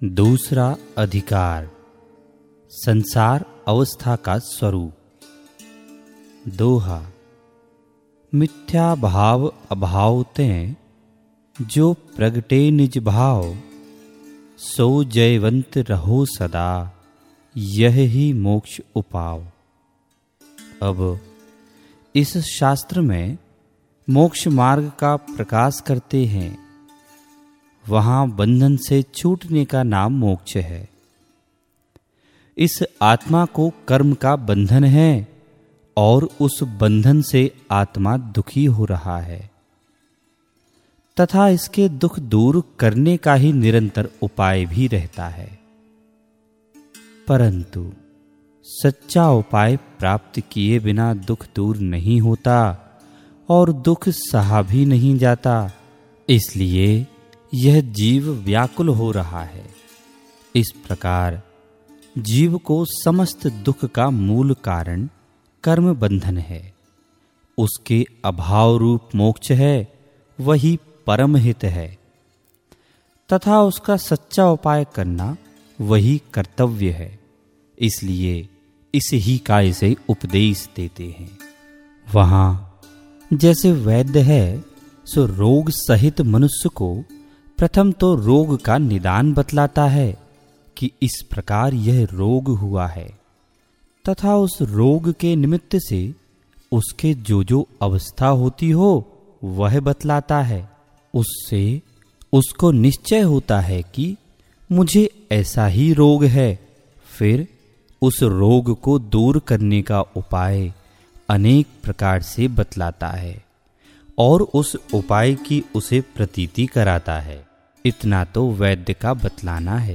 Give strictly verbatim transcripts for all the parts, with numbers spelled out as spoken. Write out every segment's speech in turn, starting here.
दूसरा अधिकार, संसार अवस्था का स्वरूप। दोहा। मिथ्या भाव अभाव तें, जो प्रगटे निज भाव, सो जयवंत रहो सदा, यह ही मोक्ष उपाव। अब इस शास्त्र में मोक्ष मार्ग का प्रकाश करते हैं। वहां बंधन से छूटने का नाम मोक्ष है। इस आत्मा को कर्म का बंधन है और उस बंधन से आत्मा दुखी हो रहा है तथा इसके दुख दूर करने का ही निरंतर उपाय भी रहता है। परंतु सच्चा उपाय प्राप्त किए बिना दुख दूर नहीं होता और दुख सहा भी नहीं जाता। इसलिए यह जीव व्याकुल हो रहा है। इस प्रकार जीव को समस्त दुख का मूल कारण कर्म बंधन है। उसके अभाव रूप मोक्ष है, वही परम हित है तथा उसका सच्चा उपाय करना वही कर्तव्य है। इसलिए इस ही का इसे उपदेश देते हैं। वहां जैसे वैद्य है, सो रोग सहित मनुष्य को प्रथम तो रोग का निदान बतलाता है कि इस प्रकार यह रोग हुआ है तथा उस रोग के निमित्त से उसके जो जो अवस्था होती हो वह बतलाता है। उससे उसको निश्चय होता है कि मुझे ऐसा ही रोग है। फिर उस रोग को दूर करने का उपाय अनेक प्रकार से बतलाता है और उस उपाय की उसे प्रतीति कराता है। इतना तो वैद्य का बतलाना है।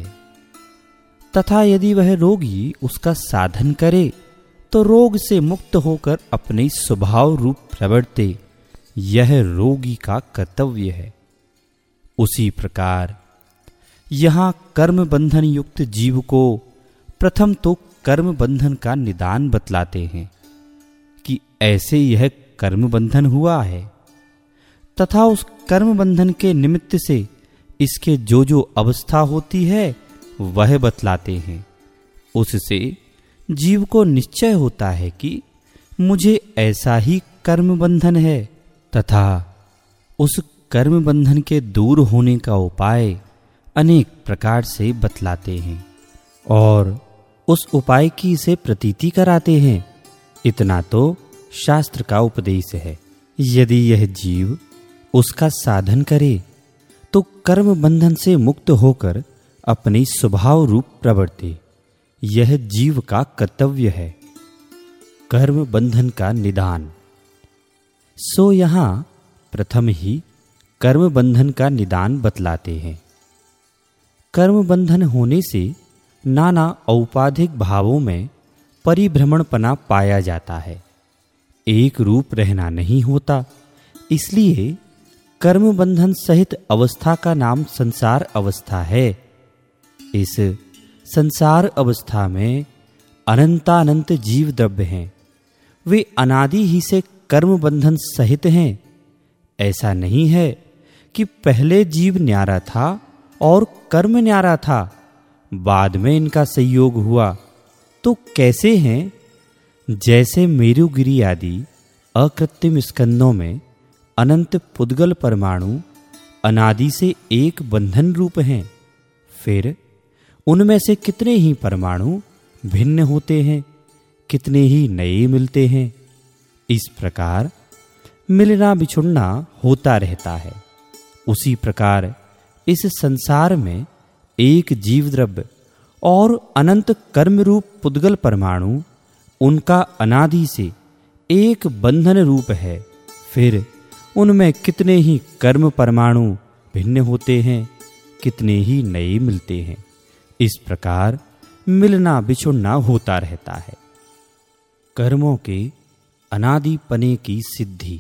तथा यदि वह रोगी उसका साधन करे तो रोग से मुक्त होकर अपने स्वभाव रूप प्रवर्ते, यह रोगी का कर्तव्य है। उसी प्रकार यहां कर्म बंधन युक्त जीव को प्रथम तो कर्म बंधन का निदान बतलाते हैं कि ऐसे यह कर्म बंधन हुआ है तथा उस कर्म बंधन के निमित्त से इसके जो जो अवस्था होती है वह बतलाते हैं। उससे जीव को निश्चय होता है कि मुझे ऐसा ही कर्म बंधन है तथा उस कर्म बंधन के दूर होने का उपाय अनेक प्रकार से बतलाते हैं और उस उपाय की इसे प्रतीति कराते हैं। इतना तो शास्त्र का उपदेश है। यदि यह जीव उसका साधन करे तो कर्म बंधन से मुक्त होकर अपने स्वभाव रूप प्रवर्ते, यह जीव का कर्तव्य है। कर्म बंधन का निदान। सो यहां प्रथम ही कर्म बंधन का निदान बतलाते हैं। कर्म बंधन होने से नाना औपाधिक भावों में परिभ्रमणपना पाया जाता है। एक रूप रहना नहीं होता। इसलिए कर्म बंधन सहित अवस्था का नाम संसार अवस्था है। इस संसार अवस्था में अनंतानंत जीव द्रव्य हैं। वे अनादि ही से कर्म बंधन सहित हैं। ऐसा नहीं है कि पहले जीव न्यारा था और कर्म न्यारा था, बाद में इनका संयोग हुआ। तो कैसे हैं? जैसे मेरुगिरी आदि अकृत्रिम स्कंदों में अनंत पुद्गल परमाणु अनादि से एक बंधन रूप हैं। फिर उनमें से कितने ही परमाणु भिन्न होते हैं, कितने ही नए मिलते हैं। इस प्रकार मिलना बिछुड़ना होता रहता है। उसी प्रकार इस संसार में एक जीव द्रव्य और अनंत कर्म रूप पुद्गल परमाणु उनका अनादि से एक बंधन रूप है। फिर उनमें कितने ही कर्म परमाणु भिन्न होते हैं, कितने ही नए मिलते हैं। इस प्रकार मिलना बिछुड़ना होता रहता है। कर्मों के अनादिपने की सिद्धि।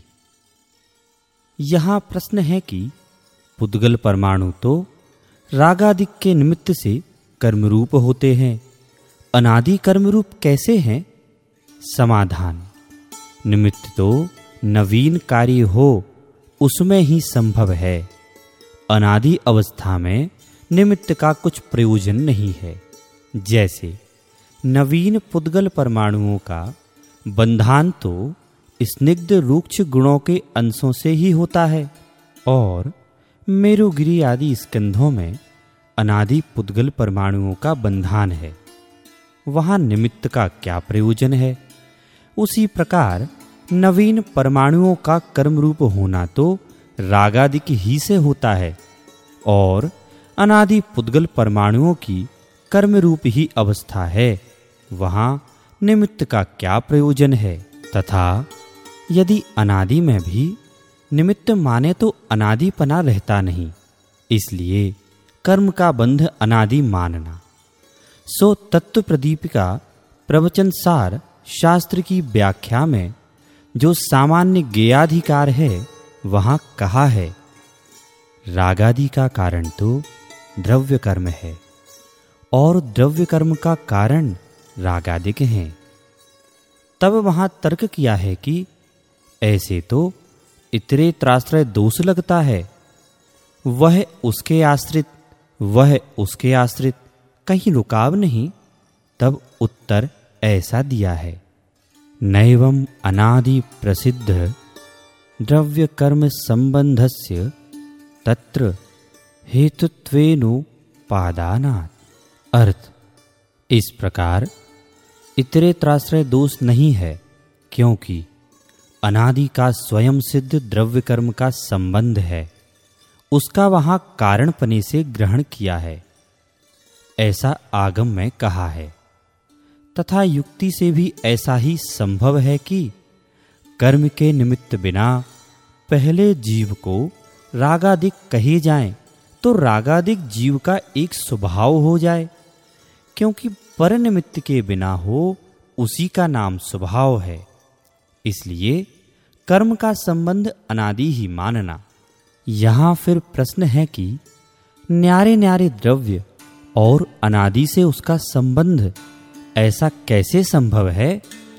यहां प्रश्न है कि पुद्गल परमाणु तो रागादिक के निमित्त से कर्मरूप होते हैं, अनादि कर्मरूप कैसे हैं? समाधान। निमित्त तो नवीन कार्य हो उसमें ही संभव है। अनादि अवस्था में निमित्त का कुछ प्रयोजन नहीं है। जैसे नवीन पुद्गल परमाणुओं का बंधान तो स्निग्ध रूक्ष गुणों के अंशों से ही होता है और मेरुगिरी आदि स्कंधों में अनादि पुद्गल परमाणुओं का बंधान है। वहाँ निमित्त का क्या प्रयोजन है? उसी प्रकार नवीन परमाणुओं का कर्म रूप होना तो रागादिक ही से होता है और अनादि पुद्गल परमाणुओं की कर्म रूप ही अवस्था है। वहाँ निमित्त का क्या प्रयोजन है? तथा यदि अनादि में भी निमित्त माने तो अनादिपना रहता नहीं, इसलिए कर्म का बंध अनादि मानना। सो तत्व प्रदीपिका प्रवचन सार शास्त्र की व्याख्या में जो सामान्य ज्ञेयाधिकार है वहाँ कहा है, रागादि का कारण तो द्रव्य कर्म है और द्रव्य कर्म का कारण रागादिक हैं। तब वहाँ तर्क किया है कि ऐसे तो इतरे त्राश्रय दोष लगता है, वह उसके आश्रित वह उसके आश्रित, कहीं रुकाव नहीं। तब उत्तर ऐसा दिया है, नैवं अनादि प्रसिद्ध द्रव्य कर्म संबंधस्य तत्र हेतुत्वेनोपादानात्। अर्थ, इस प्रकार इतरेत्राश्रय दोष नहीं है, क्योंकि अनादि का स्वयं सिद्ध द्रव्य कर्म का संबंध है, उसका वहाँ कारणपने से ग्रहण किया है, ऐसा आगम में कहा है। तथा युक्ति से भी ऐसा ही संभव है कि कर्म के निमित्त बिना पहले जीव को रागादिक कहे जाएं तो रागादिक जीव का एक स्वभाव हो जाए, क्योंकि पर निमित्त के बिना हो उसी का नाम स्वभाव है। इसलिए कर्म का संबंध अनादि ही मानना। यहाँ फिर प्रश्न है कि न्यारे न्यारे द्रव्य और अनादि से उसका संबंध ऐसा कैसे संभव है?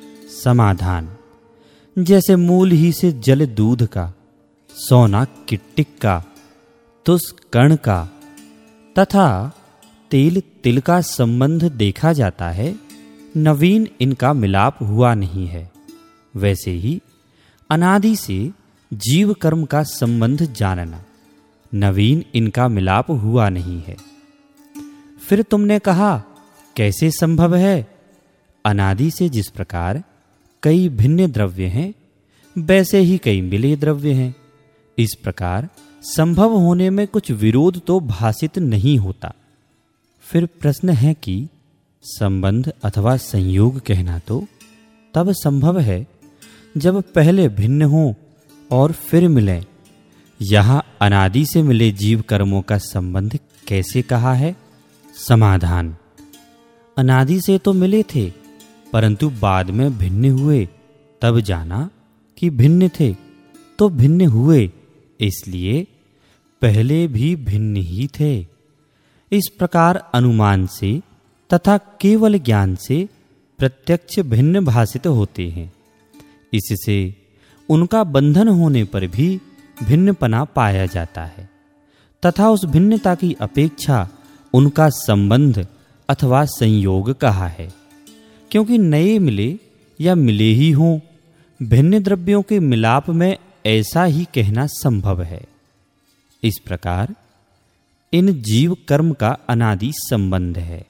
समाधान, जैसे मूल ही से जल दूध का, सोना किट्टिक का, तुस कर्ण का तथा तेल तिल का संबंध देखा जाता है, नवीन इनका मिलाप हुआ नहीं है, वैसे ही अनादि से जीव कर्म का संबंध जानना, नवीन इनका मिलाप हुआ नहीं है। फिर तुमने कहा कैसे संभव है? अनादि से जिस प्रकार कई भिन्न द्रव्य हैं, वैसे ही कई मिले द्रव्य हैं। इस प्रकार संभव होने में कुछ विरोध तो भासित नहीं होता। फिर प्रश्न है कि संबंध अथवा संयोग कहना तो तब संभव है जब पहले भिन्न हों और फिर मिलें। यहाँ अनादि से मिले जीव कर्मों का संबंध कैसे कहा है? समाधान, अनादि से तो मिले थे, परंतु बाद में भिन्न हुए, तब जाना कि भिन्न थे तो भिन्न हुए, इसलिए पहले भी भिन्न ही थे। इस प्रकार अनुमान से तथा केवल ज्ञान से प्रत्यक्ष भिन्न भासित होते हैं। इससे उनका बंधन होने पर भी भिन्नपना पाया जाता है तथा उस भिन्नता की अपेक्षा उनका संबंध अथवा संयोग कहा है, क्योंकि नए मिले या मिले ही हों, भिन्न द्रव्यों के मिलाप में ऐसा ही कहना संभव है। इस प्रकार इन जीव कर्म का अनादि संबंध है।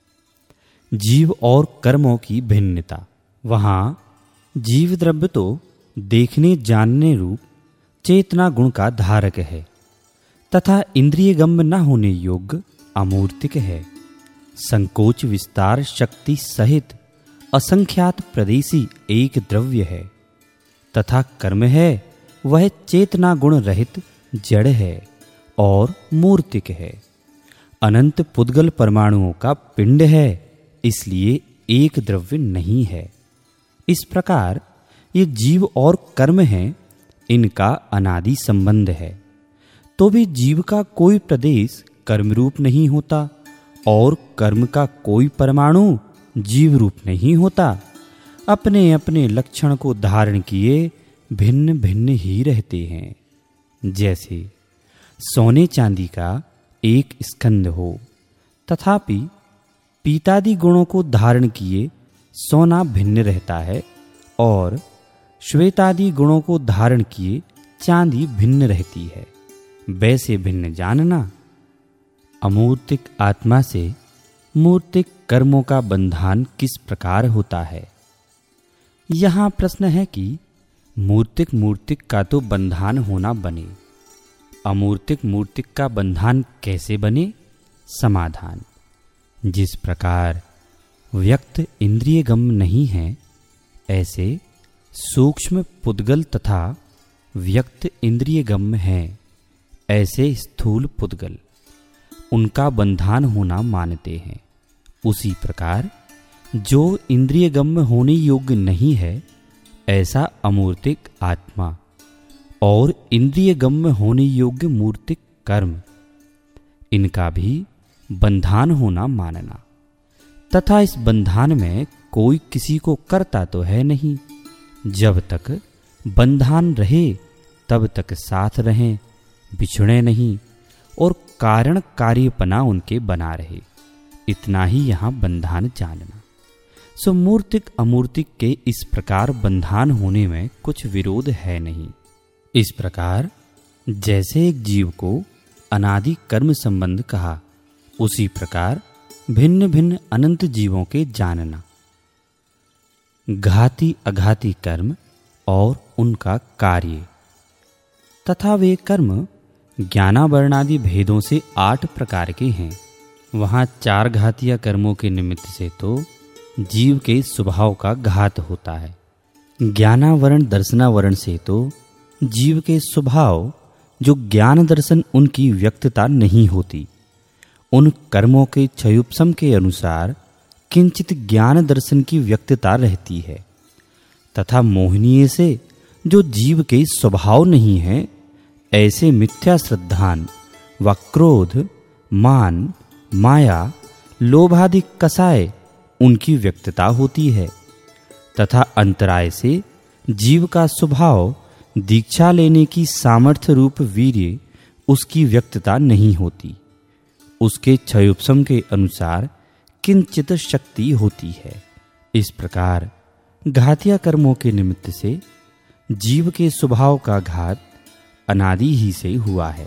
जीव और कर्मों की भिन्नता, वहाँ जीव द्रव्य तो देखने जानने रूप चेतना गुण का धारक है तथा इंद्रिय गम्य न होने योग्य अमूर्तिक है। संकोच विस्तार शक्ति सहित असंख्यात प्रदेशी एक द्रव्य है तथा कर्म है वह चेतना गुण रहित जड़ है और मूर्तिक है। अनंत पुद्गल परमाणुओं का पिंड है, इसलिए एक द्रव्य नहीं है। इस प्रकार ये जीव और कर्म हैं, इनका अनादि संबंध है। तो भी जीव का कोई प्रदेश कर्म रूप नहीं होता और कर्म का कोई परमाणु जीव रूप नहीं होता। अपने अपने लक्षण को धारण किए भिन्न भिन्न ही रहते हैं। जैसे सोने चांदी का एक स्कंद हो, तथापि पीतादि गुणों को धारण किए सोना भिन्न रहता है और श्वेतादि गुणों को धारण किए चांदी भिन्न रहती है। वैसे भिन्न जानना। अमूर्तिक आत्मा से मूर्तिक कर्मों का बंधन किस प्रकार होता है? यहाँ प्रश्न है कि मूर्तिक मूर्तिक का तो बंधन होना बने, अमूर्तिक मूर्तिक का बंधन कैसे बने? समाधान: जिस प्रकार व्यक्त इंद्रियगम नहीं है, ऐसे सूक्ष्म पुद्गल तथा व्यक्त इंद्रियगम है, ऐसे स्थूल पुद्गल उनका बंधन होना मानते हैं। उसी प्रकार जो इंद्रियगम्य होने योग्य नहीं है, ऐसा अमूर्तिक आत्मा और इंद्रियगम्य होने योग्य मूर्तिक कर्म, इनका भी बंधन होना मानना। तथा इस बंधन में कोई किसी को करता तो है नहीं। जब तक बंधन रहे तब तक साथ रहें, बिछड़े नहीं और कारण कार्यपना उनके बना रहे। इतना ही यहाँ बंधन जानना। सो मूर्तिक अमूर्तिक के इस प्रकार बंधन होने में कुछ विरोध है नहीं। इस प्रकार जैसे एक जीव को अनादि कर्म संबंध कहा, उसी प्रकार भिन्न भिन्न अनंत जीवों के जानना। घाती अघाती कर्म और उनका कार्य तथा वे कर्म ज्ञानावरणादि भेदों से आठ प्रकार के हैं। वहाँ चार घातीय कर्मों के निमित्त से तो जीव के स्वभाव का घात होता है। ज्ञानावरण दर्शनावरण से तो जीव के स्वभाव जो ज्ञान दर्शन उनकी व्यक्तता नहीं होती, उन कर्मों के क्षयोपशम के अनुसार किंचित ज्ञान दर्शन की व्यक्तता रहती है। तथा मोहनीय से जो जीव के स्वभाव नहीं है, ऐसे मिथ्या श्रद्धान व क्रोध, मान, माया, लोभादि कसाय उनकी व्यक्तता होती है। तथा अंतराय से जीव का स्वभाव दीक्षा लेने की सामर्थ्य रूप वीर्य उसकी व्यक्तता नहीं होती। उसके क्षयोपशम के अनुसार किंचित शक्ति होती है। इस प्रकार घातिया कर्मों के निमित्त से जीव के स्वभाव का घात अनादि ही से हुआ है।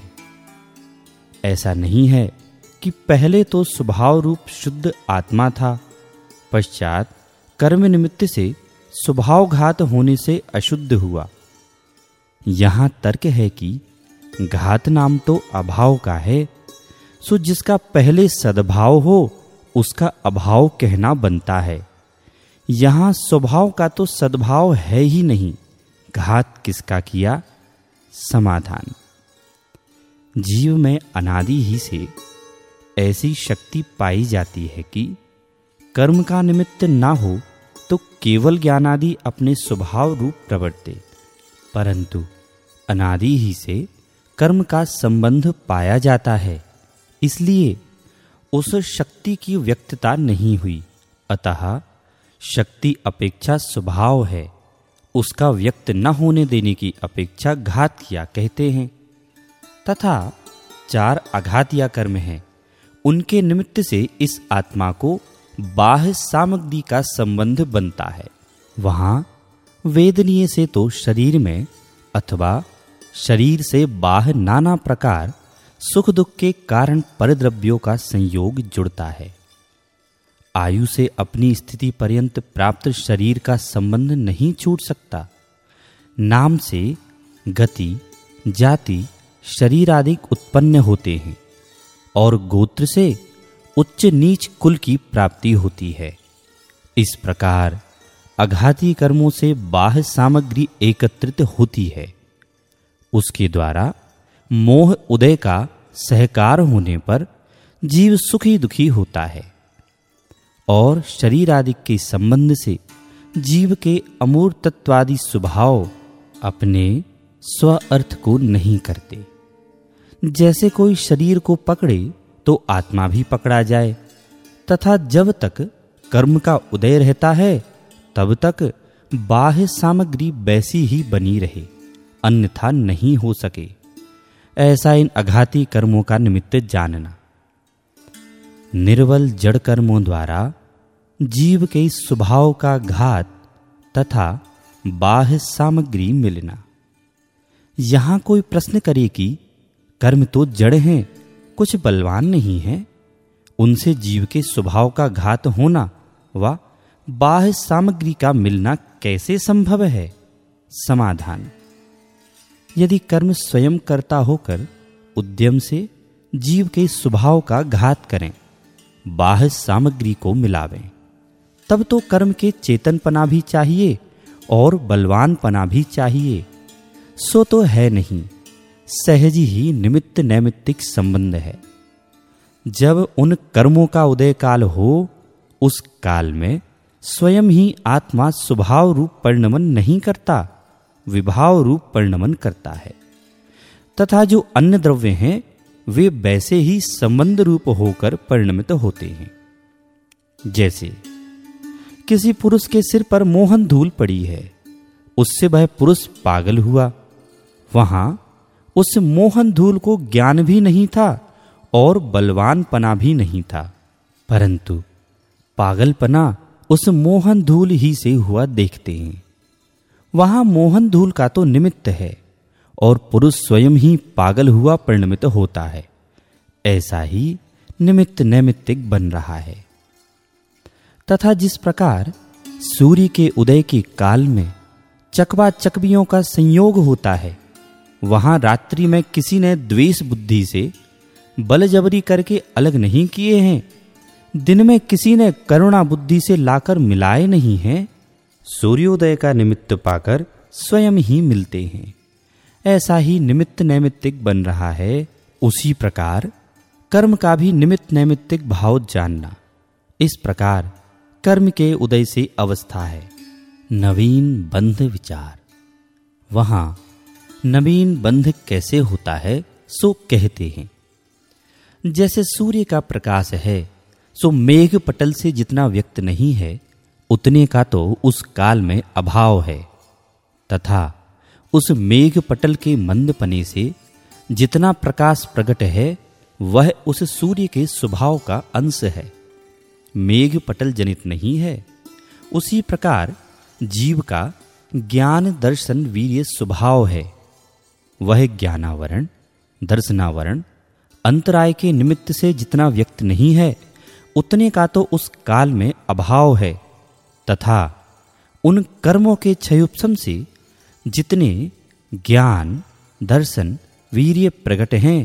ऐसा नहीं है कि पहले तो स्वभाव रूप शुद्ध आत्मा था, पश्चात कर्म निमित्त से स्वभाव घात होने से अशुद्ध हुआ। यहाँ तर्क है कि घात नाम तो अभाव का है, सो जिसका पहले सद्भाव हो उसका अभाव कहना बनता है। यहाँ स्वभाव का तो सद्भाव है ही नहीं, घात किसका किया? समाधान: जीव में अनादि ही से ऐसी शक्ति पाई जाती है कि कर्म का निमित्त ना हो तो केवल ज्ञानादि अपने स्वभाव रूप प्रवर्ते, परंतु अनादि ही से कर्म का संबंध पाया जाता है, इसलिए उस शक्ति की व्यक्तता नहीं हुई। अतः शक्ति अपेक्षा स्वभाव है, उसका व्यक्त न होने देने की अपेक्षा घात किया कहते हैं। तथा चार अघातिया कर्म हैं, उनके निमित्त से इस आत्मा को बाह्य सामग्री का संबंध बनता है। वहाँ वेदनीय से तो शरीर में अथवा शरीर से बाह्य नाना प्रकार सुख दुख के कारण परद्रव्यों का संयोग जुड़ता है। आयु से अपनी स्थिति पर्यंत प्राप्त शरीर का संबंध नहीं छूट सकता। नाम से गति, जाति, शरीर आदि उत्पन्न होते हैं और गोत्र से उच्च नीच कुल की प्राप्ति होती है। इस प्रकार अघाती कर्मों से बाह्य सामग्री एकत्रित होती है। उसके द्वारा मोह उदय का सहकार होने पर जीव सुखी दुखी होता है और शरीर आदि के संबंध से जीव के अमूर्तत्वादि स्वभाव अपने स्व अर्थ को नहीं करते। जैसे कोई शरीर को पकड़े तो आत्मा भी पकड़ा जाए, तथा जब तक कर्म का उदय रहता है तब तक बाह्य सामग्री वैसी ही बनी रहे, अन्यथा नहीं हो सके। ऐसा इन अघाती कर्मों का निमित्त जानना। निर्बल जड़ कर्मों द्वारा जीव के स्वभाव का घात तथा बाह्य सामग्री मिलना। यहां कोई प्रश्न करे कि कर्म तो जड़ हैं, कुछ बलवान नहीं है, उनसे जीव के स्वभाव का घात होना व बाह्य सामग्री का मिलना कैसे संभव है? समाधान: यदि कर्म स्वयं कर्ता होकर उद्यम से जीव के स्वभाव का घात करें, बाह्य सामग्री को मिलावें, तब तो कर्म के चेतनपना भी चाहिए और बलवानपना भी चाहिए। सो तो है नहीं, सहज ही निमित्त नैमित्तिक संबंध है। जब उन कर्मों का उदय काल हो, उस काल में स्वयं ही आत्मा स्वभाव रूप परिणमन नहीं करता, विभाव रूप परिणमन करता है, तथा जो अन्य द्रव्य हैं वे वैसे ही संबंध रूप होकर परिणमित होते हैं। जैसे किसी पुरुष के सिर पर मोहन धूल पड़ी है, उससे वह पुरुष पागल हुआ। वहां उस मोहन धूल को ज्ञान भी नहीं था और बलवानपना भी नहीं था, परंतु पागलपना उस मोहन धूल ही से हुआ देखते हैं। वहां मोहन धूल का तो निमित्त है और पुरुष स्वयं ही पागल हुआ परिणमित होता है। ऐसा ही निमित्त नैमित्तिक बन रहा है। तथा जिस प्रकार सूर्य के उदय के काल में चकवा चकवियों का संयोग होता है, वहां रात्रि में किसी ने द्वेष बुद्धि से बलजबरी करके अलग नहीं किए हैं, दिन में किसी ने करुणा बुद्धि से लाकर मिलाए नहीं हैं, सूर्योदय का निमित्त पाकर स्वयं ही मिलते हैं। ऐसा ही निमित्त नैमित्तिक बन रहा है। उसी प्रकार कर्म का भी निमित्त नैमित्तिक भाव जानना। इस प्रकार कर्म के उदय से अवस्था है। नवीन बंध विचार। वहां नवीन बंध कैसे होता है सो कहते हैं। जैसे सूर्य का प्रकाश है सो मेघ पटल से जितना व्यक्त नहीं है, उतने का तो उस काल में अभाव है, तथा उस मेघ पटल के मंदपने से जितना प्रकाश प्रकट है वह उस सूर्य के स्वभाव का अंश है, मेघ पटल जनित नहीं है। उसी प्रकार जीव का ज्ञान दर्शन वीर्य स्वभाव है, वह ज्ञानावरण दर्शनावरण अंतराय के निमित्त से जितना व्यक्त नहीं है, उतने का तो उस काल में अभाव है, तथा उन कर्मों के क्षयोपशम से जितने ज्ञान दर्शन वीर्य प्रकट हैं,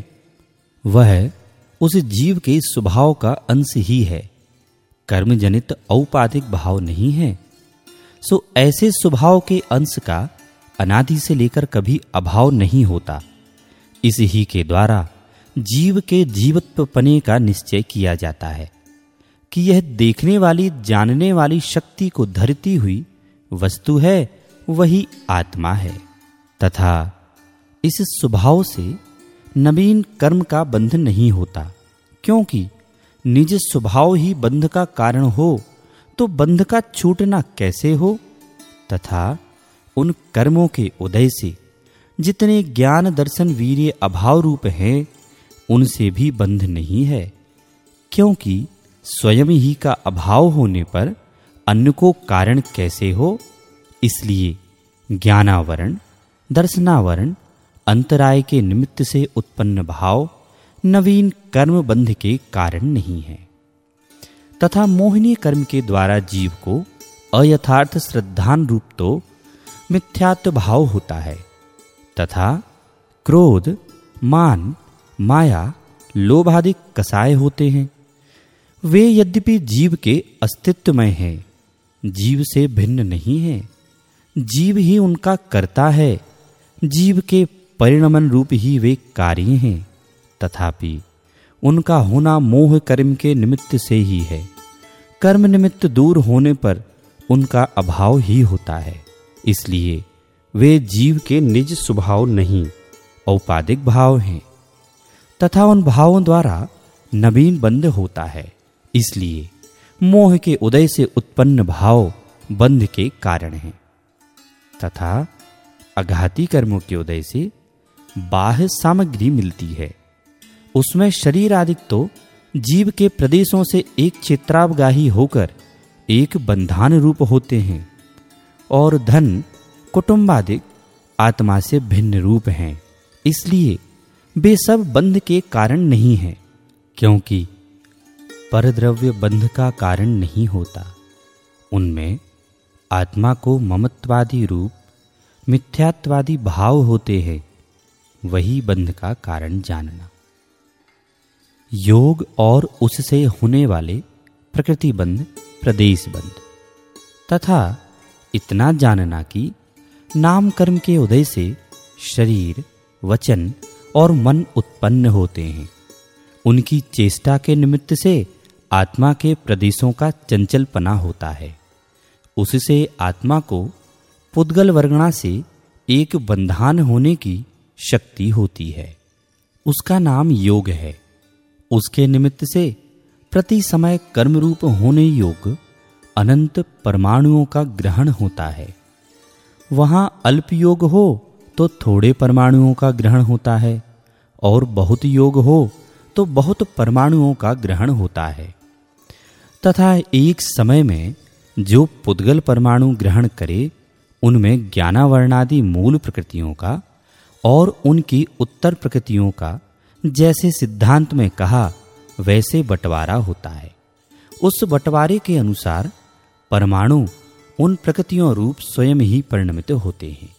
वह उस जीव के स्वभाव का अंश ही है, कर्म जनित औपाधिक भाव नहीं है। सो ऐसे स्वभाव के अंश का अनादि से लेकर कभी अभाव नहीं होता। इस ही के द्वारा जीव के जीवत्वपने का निश्चय किया जाता है कि यह देखने वाली जानने वाली शक्ति को धरती हुई वस्तु है, वही आत्मा है, तथा इस स्वभाव से नवीन कर्म का बंध नहीं होता, क्योंकि निज स्वभाव ही बंध का कारण हो तो बंध का छूटना कैसे हो। तथा उन कर्मों के उदय से जितने ज्ञान दर्शन वीर्य अभाव रूप हैं, उनसे भी बंध नहीं है, क्योंकि स्वयं ही का अभाव होने पर अन्य को कारण कैसे हो। इसलिए ज्ञानावरण दर्शनावरण अंतराय के निमित्त से उत्पन्न भाव नवीन कर्म बंध के कारण नहीं है, तथा मोहिनी कर्म के द्वारा जीव को अयथार्थ श्रद्धान रूप तो मिथ्यात्व भाव होता है, तथा क्रोध मान माया लोभादि कसाय होते हैं। वे यद्यपि जीव के अस्तित्वमय हैं, जीव से भिन्न नहीं है, जीव ही उनका कर्ता है, जीव के परिणमन रूप ही वे कार्य हैं, तथापि उनका होना मोह कर्म के निमित्त से ही है। कर्म निमित्त दूर होने पर उनका अभाव ही होता है, इसलिए वे जीव के निज स्वभाव नहीं औपाधिक भाव हैं, तथा उन भावों द्वारा नवीन बंध होता है। इसलिए मोह के उदय से उत्पन्न भाव बंध के कारण हैं, तथा अघाती कर्मों के उदय से बाह्य सामग्री मिलती है। उसमें शरीर आदि तो जीव के प्रदेशों से एक क्षेत्रावगाही होकर एक बंधान रूप होते हैं, और धन कुटुंबादिक आत्मा से भिन्न रूप हैं। इसलिए वे सब बंध के कारण नहीं हैं, क्योंकि परद्रव्य बंध का कारण नहीं होता। उनमें आत्मा को ममत्वादी रूप मिथ्यात्वादी भाव होते हैं, वही बंध का कारण जानना। योग और उससे होने वाले प्रकृति बंध, प्रदेश बंध, तथा इतना जानना कि नाम कर्म के उदय से शरीर, वचन और मन उत्पन्न होते हैं। उनकी चेष्टा के निमित्त से आत्मा के प्रदेशों का चंचलपना होता है। उससे आत्मा को पुद्गल वर्गणा से एक बंधान होने की शक्ति होती है। उसका नाम योग है। उसके निमित्त से प्रति समय कर्म रूप होने योग्य अनंत परमाणुओं का ग्रहण होता है। वहां अल्प योग हो तो थोड़े परमाणुओं का ग्रहण होता है, और बहुत योग हो तो बहुत परमाणुओं का ग्रहण होता है। तथा एक समय में जो पुद्गल परमाणु ग्रहण करे, उनमें ज्ञानावर्णादि मूल प्रकृतियों का और उनकी उत्तर प्रकृतियों का जैसे सिद्धांत में कहा, वैसे बंटवारा होता है। उस बंटवारे के अनुसार परमाणु उन प्रकृतियों रूप स्वयं ही परिणमित होते हैं।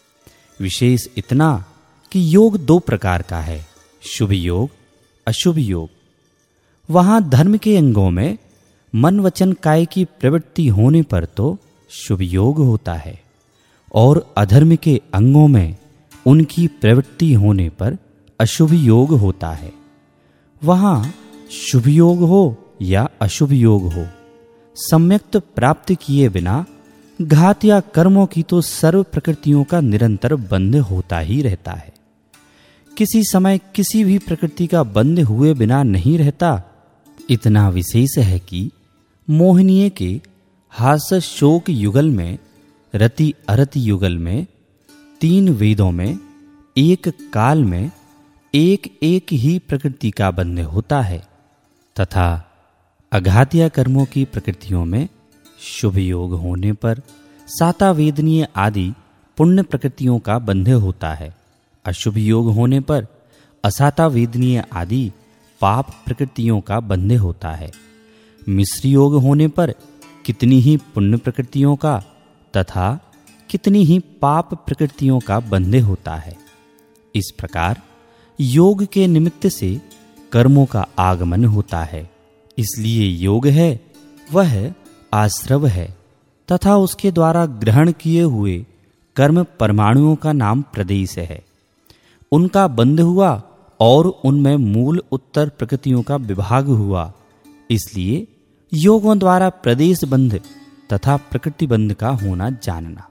विशेष इतना कि योग दो प्रकार का है, शुभ योग, अशुभ योग। वहां धर्म के अंगों में मन वचन काय की प्रवृत्ति होने पर तो शुभ योग होता है, और अधर्म के अंगों में उनकी प्रवृत्ति होने पर अशुभ योग होता है। वहां शुभ योग हो या अशुभ योग हो, सम्यक्त प्राप्त किए बिना घात या कर्मों की तो सर्व प्रकृतियों का निरंतर बंध होता ही रहता है। किसी समय किसी भी प्रकृति का बंध हुए बिना नहीं रहता। इतना विशेष है कि मोहिनीय के हास शोक युगल में, रति अरति युगल में, तीन वेदों में एक काल में एक एक ही प्रकृति का बंध होता है, तथा अघातिया कर्मों की प्रकृतियों में शुभ योग होने पर सातावेदनीय आदि पुण्य प्रकृतियों का बंध होता है। अशुभ योग होने पर असातावेदनीय आदि पाप प्रकृतियों का बंध होता है। मिश्र योग होने पर कितनी ही पुण्य प्रकृतियों का तथा कितनी ही पाप प्रकृतियों का बंध होता है। इस प्रकार योग के निमित्त से कर्मों का आगमन होता है। इसलिए योग है वह आश्रव है, तथा उसके द्वारा ग्रहण किए हुए कर्म परमाणुओं का नाम प्रदेश है। उनका बंध हुआ और उनमें मूल उत्तर प्रकृतियों का विभाग हुआ। इसलिए योगों द्वारा प्रदेश बंध तथा प्रकृति बंध का होना जानना।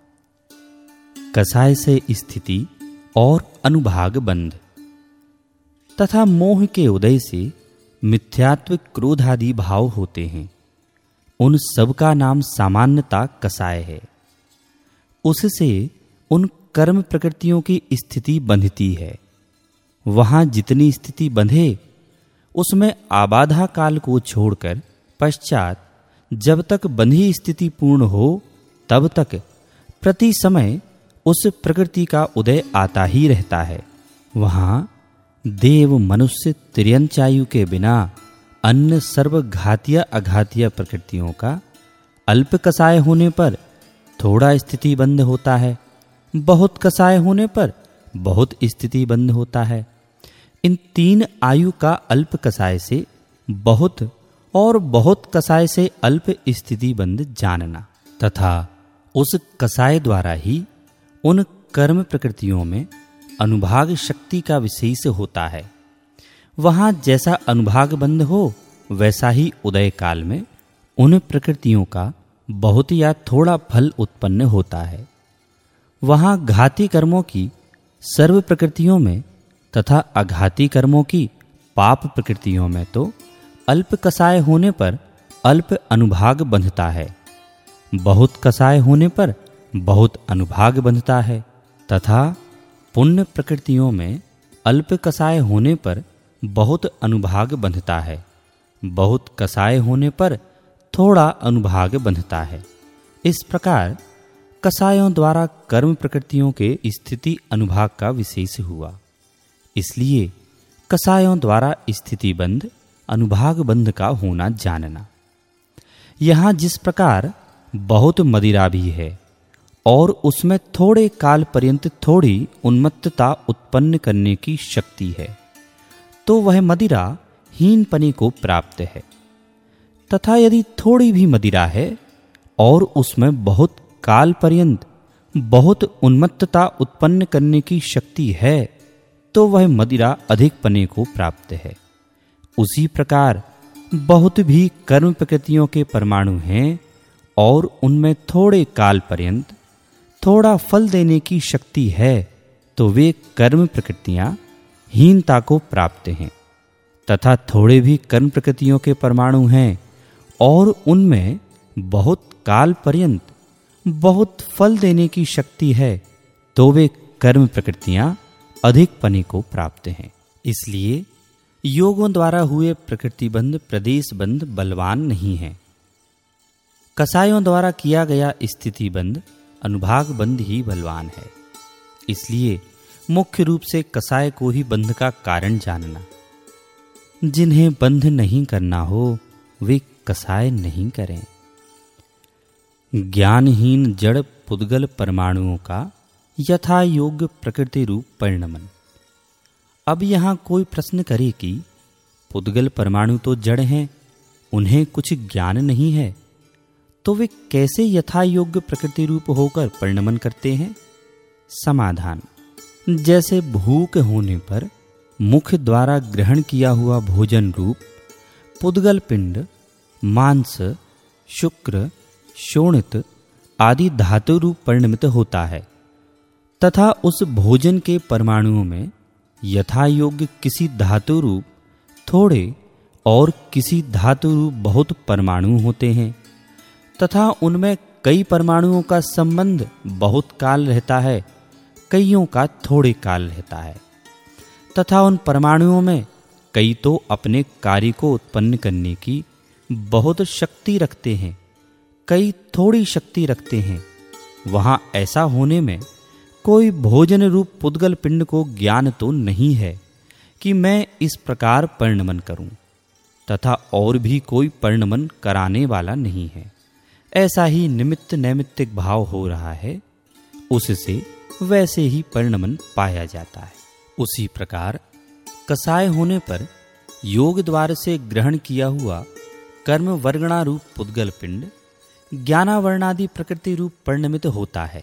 कसाय से स्थिति और अनुभाग बंध तथा मोह के उदय से मिथ्यात्व क्रोधादि भाव होते हैं। उन सब का नाम सामान्यता कसाय है। उससे उन कर्म प्रकृतियों की स्थिति बंधती है। वहां जितनी स्थिति बंधे, उसमें आबाधा काल को छोड़कर पश्चात जब तक बंधी स्थिति पूर्ण हो, तब तक प्रति समय उस प्रकृति का उदय आता ही रहता है। वहां देव मनुष्य तिर्यंचायु के बिना अन्य सर्व घातिया अघातिया प्रकृतियों का अल्प कसाय होने पर थोड़ा स्थिति बंद होता है, बहुत कसाय होने पर बहुत स्थिति बंद होता है। इन तीन आयु का अल्प कसाय से बहुत और बहुत कसाय से अल्प स्थिति बंद जानना, तथा उस कसाय द्वारा ही उन कर्म प्रकृतियों में अनुभाग शक्ति का विशेष होता है। वहां जैसा अनुभाग बंध हो, वैसा ही उदय काल में उन प्रकृतियों का बहुत या थोड़ा फल उत्पन्न होता है। वहां घाती कर्मों की सर्व प्रकृतियों में तथा अघाती कर्मों की पाप प्रकृतियों में तो अल्प कसाय होने पर अल्प अनुभाग बंधता है, बहुत कसाय होने पर बहुत अनुभाग बंधता है, तथा पुण्य प्रकृतियों में अल्प कसाय होने पर बहुत अनुभाग बंधता है, बहुत कसाय होने पर थोड़ा अनुभाग बंधता है। इस प्रकार कसायों द्वारा कर्म प्रकृतियों के स्थिति अनुभाग का विशेष हुआ। इसलिए कसायों द्वारा स्थिति बंध अनुभाग बंध का होना जानना। यहाँ जिस प्रकार बहुत मदिरा भी है और उसमें थोड़े काल पर्यंत थोड़ी उन्मत्तता उत्पन्न करने की शक्ति है, तो वह मदिरा हीनपने को प्राप्त है। तथा यदि थोड़ी भी मदिरा है और उसमें बहुत काल पर्यंत बहुत उन्मत्तता उत्पन्न करने की शक्ति है, तो वह मदिरा अधिक पने को प्राप्त है। उसी प्रकार बहुत भी कर्म प्रकृतियों के परमाणु हैं और उनमें थोड़े काल पर्यंत थोड़ा फल देने की शक्ति है, तो वे कर्म प्रकृतियां हीनता को प्राप्त हैं। तथा थोड़े भी कर्म प्रकृतियों के परमाणु हैं और उनमें बहुत काल पर्यंत बहुत फल देने की शक्ति है, तो वे कर्म प्रकृतियां अधिक पने को प्राप्त हैं। इसलिए योगों द्वारा हुए प्रकृति बंध प्रदेश बंध बलवान नहीं है। कसायों द्वारा किया गया स्थिति बंध अनुभाग बंध ही बलवान है। इसलिए मुख्य रूप से कसाय को ही बंध का कारण जानना। जिन्हें बंध नहीं करना हो वे कसाय नहीं करें। ज्ञानहीन जड़ पुद्गल परमाणुओं का यथा योग्य प्रकृति रूप परिणमन। अब यहाँ कोई प्रश्न करे कि पुद्गल परमाणु तो जड़ हैं, उन्हें कुछ ज्ञान नहीं है, तो वे कैसे यथा योग्य प्रकृति रूप होकर परिणमन करते हैं? समाधान: जैसे भूख होने पर मुख द्वारा ग्रहण किया हुआ भोजन रूप पुद्गल पिंड मांस, शुक्र, शोणित आदि धातु रूप परिणमित होता है, तथा उस भोजन के परमाणुओं में यथा योग्य किसी धातु रूप थोड़े और किसी धातु रूप बहुत परमाणु होते हैं, तथा उनमें कई परमाणुओं का संबंध बहुत काल रहता है, कईयों का थोड़े काल रहता है, तथा उन परमाणुओं में कई तो अपने कार्य को उत्पन्न करने की बहुत शक्ति रखते हैं, कई थोड़ी शक्ति रखते हैं। वहाँ ऐसा होने में कोई भोजन रूप पुद्गल पिंड को ज्ञान तो नहीं है कि मैं इस प्रकार परिणमन करूं, तथा और भी कोई परिणमन कराने वाला नहीं है। ऐसा ही निमित्त नैमित्तिक भाव हो रहा है, उससे वैसे ही परिणमन पाया जाता है। उसी प्रकार कसाय होने पर योग द्वार से ग्रहण किया हुआ कर्म वर्गणा रूप पुद्गल पिंड ज्ञानावर्णादि प्रकृति रूप परिणमित होता है,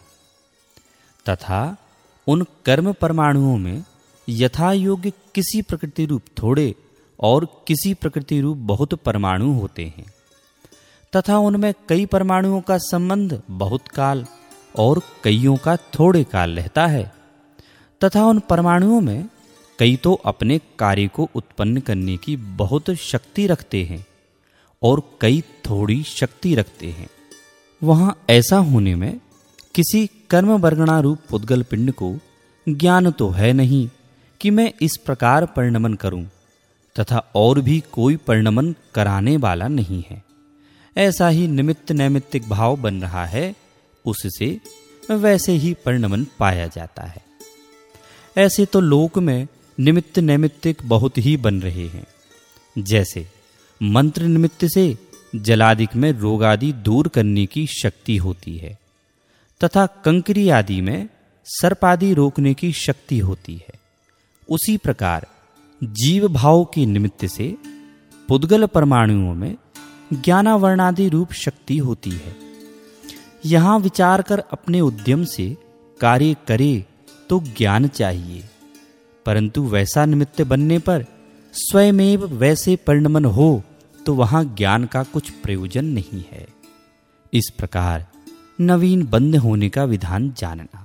तथा उन कर्म परमाणुओं में यथा योग्य किसी प्रकृति रूप थोड़े और किसी प्रकृति रूप बहुत परमाणु होते हैं, तथा उनमें कई परमाणुओं का संबंध बहुत काल और कईयों का थोड़े काल रहता है, तथा उन परमाणुओं में कई तो अपने कार्य को उत्पन्न करने की बहुत शक्ति रखते हैं और कई थोड़ी शक्ति रखते हैं। वहाँ ऐसा होने में किसी कर्म वर्गणा रूप पुद्गल पिंड को ज्ञान तो है नहीं कि मैं इस प्रकार परिणमन करूं, तथा और भी कोई परिणमन कराने वाला नहीं है। ऐसा ही निमित्त नैमित्तिक भाव बन रहा है, उससे वैसे ही परिणमन पाया जाता है। ऐसे तो लोक में निमित्त नैमित्तिक बहुत ही बन रहे हैं। जैसे मंत्र निमित्त से जलादिक में रोग आदि दूर करने की शक्ति होती है, तथा कंकरी आदि में सर्प आदि रोकने की शक्ति होती है। उसी प्रकार जीव भाव के निमित्त से पुद्गल परमाणुओं में ज्ञानावर्णादि रूप शक्ति होती है। यहाँ विचार कर अपने उद्यम से कार्य करे तो ज्ञान चाहिए, परंतु वैसा निमित्त बनने पर स्वयमेव वैसे परिणमन हो तो वहाँ ज्ञान का कुछ प्रयोजन नहीं है। इस प्रकार नवीन बंध होने का विधान जानना।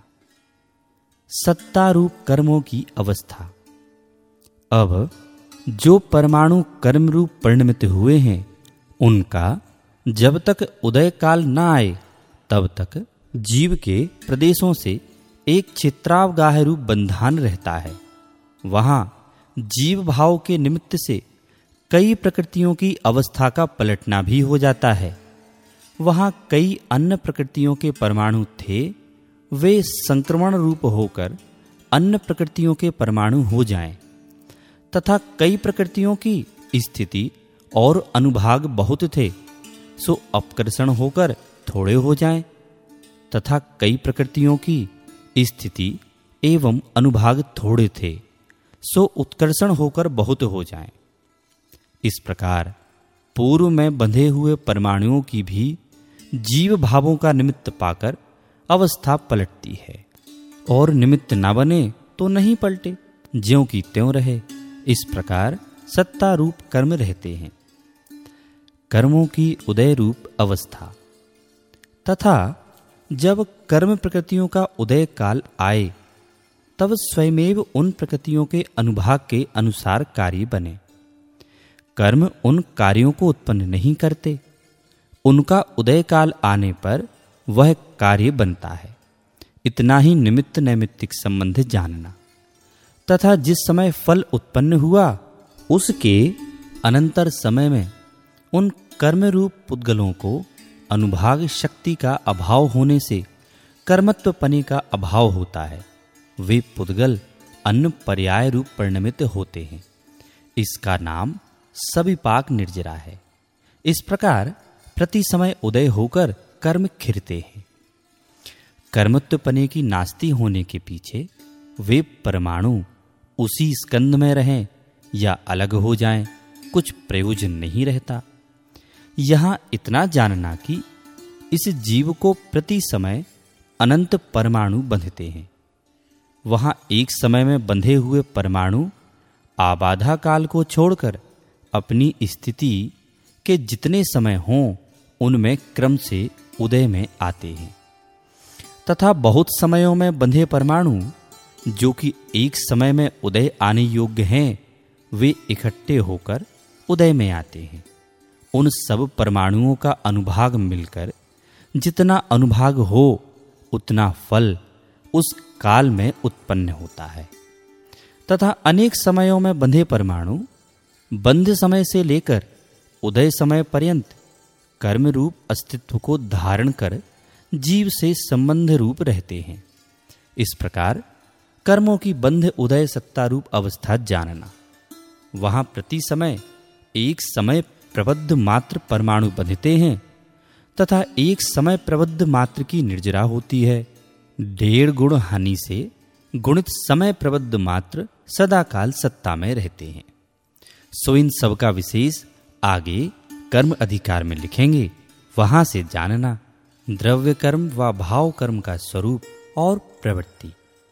सत्ता रूप कर्मों की अवस्था। अब जो परमाणु कर्म रूप परिणमित हुए हैं, उनका जब तक उदय काल न आए तब तक जीव के प्रदेशों से एक चित्रावगाह रूप बंधन रहता है, वहां जीव भाव के निमित्त से कई प्रकृतियों की अवस्था का पलटना भी हो जाता है। वहां कई अन्य प्रकृतियों के परमाणु थे, वे संक्रमण रूप होकर अन्य प्रकृतियों के परमाणु हो जाएं, तथा कई प्रकृतियों की स्थिति और अनुभाग बहुत थे, सो अपकर्षण होकर थोड़े हो जाएं, तथा कई प्रकृतियों की स्थिति एवं अनुभाग थोड़े थे, सो उत्कर्षण होकर बहुत हो जाएं। इस प्रकार पूर्व में बंधे हुए परमाणुओं की भी जीव भावों का निमित्त पाकर अवस्था पलटती है, और निमित्त न बने तो नहीं पलटे, ज्यों की त्यों रहे। इस प्रकार सत्ता रूप कर्म रहते हैं। कर्मों की उदय रूप अवस्था। तथा जब कर्म प्रकृतियों का उदय काल आए, तब स्वयमेव उन प्रकृतियों के अनुभाग के अनुसार कार्य बने। कर्म उन कार्यों को उत्पन्न नहीं करते, उनका उदय काल आने पर वह कार्य बनता है। इतना ही निमित्त नैमित्तिक संबंध जानना। तथा जिस समय फल उत्पन्न हुआ, उसके अनंतर समय में उन कर्म रूप पुद्गलों को अनुभाग शक्ति का अभाव होने से कर्मत्व पने का अभाव होता है। वे पुद्गल अन्य पर्याय रूप परिणमित होते हैं। इसका नाम सविपाक निर्जरा है। इस प्रकार प्रति समय उदय होकर कर्म खिरते हैं। कर्मत्व पने की नास्ति होने के पीछे वे परमाणु उसी स्कंध में रहें या अलग हो जाएं, कुछ प्रयोजन नहीं रहता। यहां इतना जानना कि इस जीव को प्रति समय अनंत परमाणु बंधते हैं। वहां एक समय में बंधे हुए परमाणु आबाधा काल को छोड़कर अपनी स्थिति के जितने समय हों उनमें क्रम से उदय में आते हैं, तथा बहुत समयों में बंधे परमाणु जो कि एक समय में उदय आने योग्य हैं, वे इकट्ठे होकर उदय में आते हैं। उन सब परमाणुओं का अनुभाग मिलकर जितना अनुभाग हो उतना फल उस काल में उत्पन्न होता है। तथा अनेक समयों में बंधे परमाणु बंध समय से लेकर उदय समय पर्यंत कर्म रूप अस्तित्व को धारण कर जीव से संबंध रूप रहते हैं। इस प्रकार कर्मों की बंध उदय सत्ता रूप अवस्था जानना। वहां प्रति समय एक समय प्रबद्ध मात्र परमाणु बंधते हैं, तथा एक समय प्रबद्ध मात्र की निर्जरा होती है। डेढ़ गुण हानि से गुणित समय प्रबद्ध मात्र सदाकाल सत्ता में रहते हैं। सो इन सब का विशेष आगे कर्म अधिकार में लिखेंगे, वहां से जानना द्रव्य कर्म व भाव कर्म का स्वरूप और प्रवृत्ति।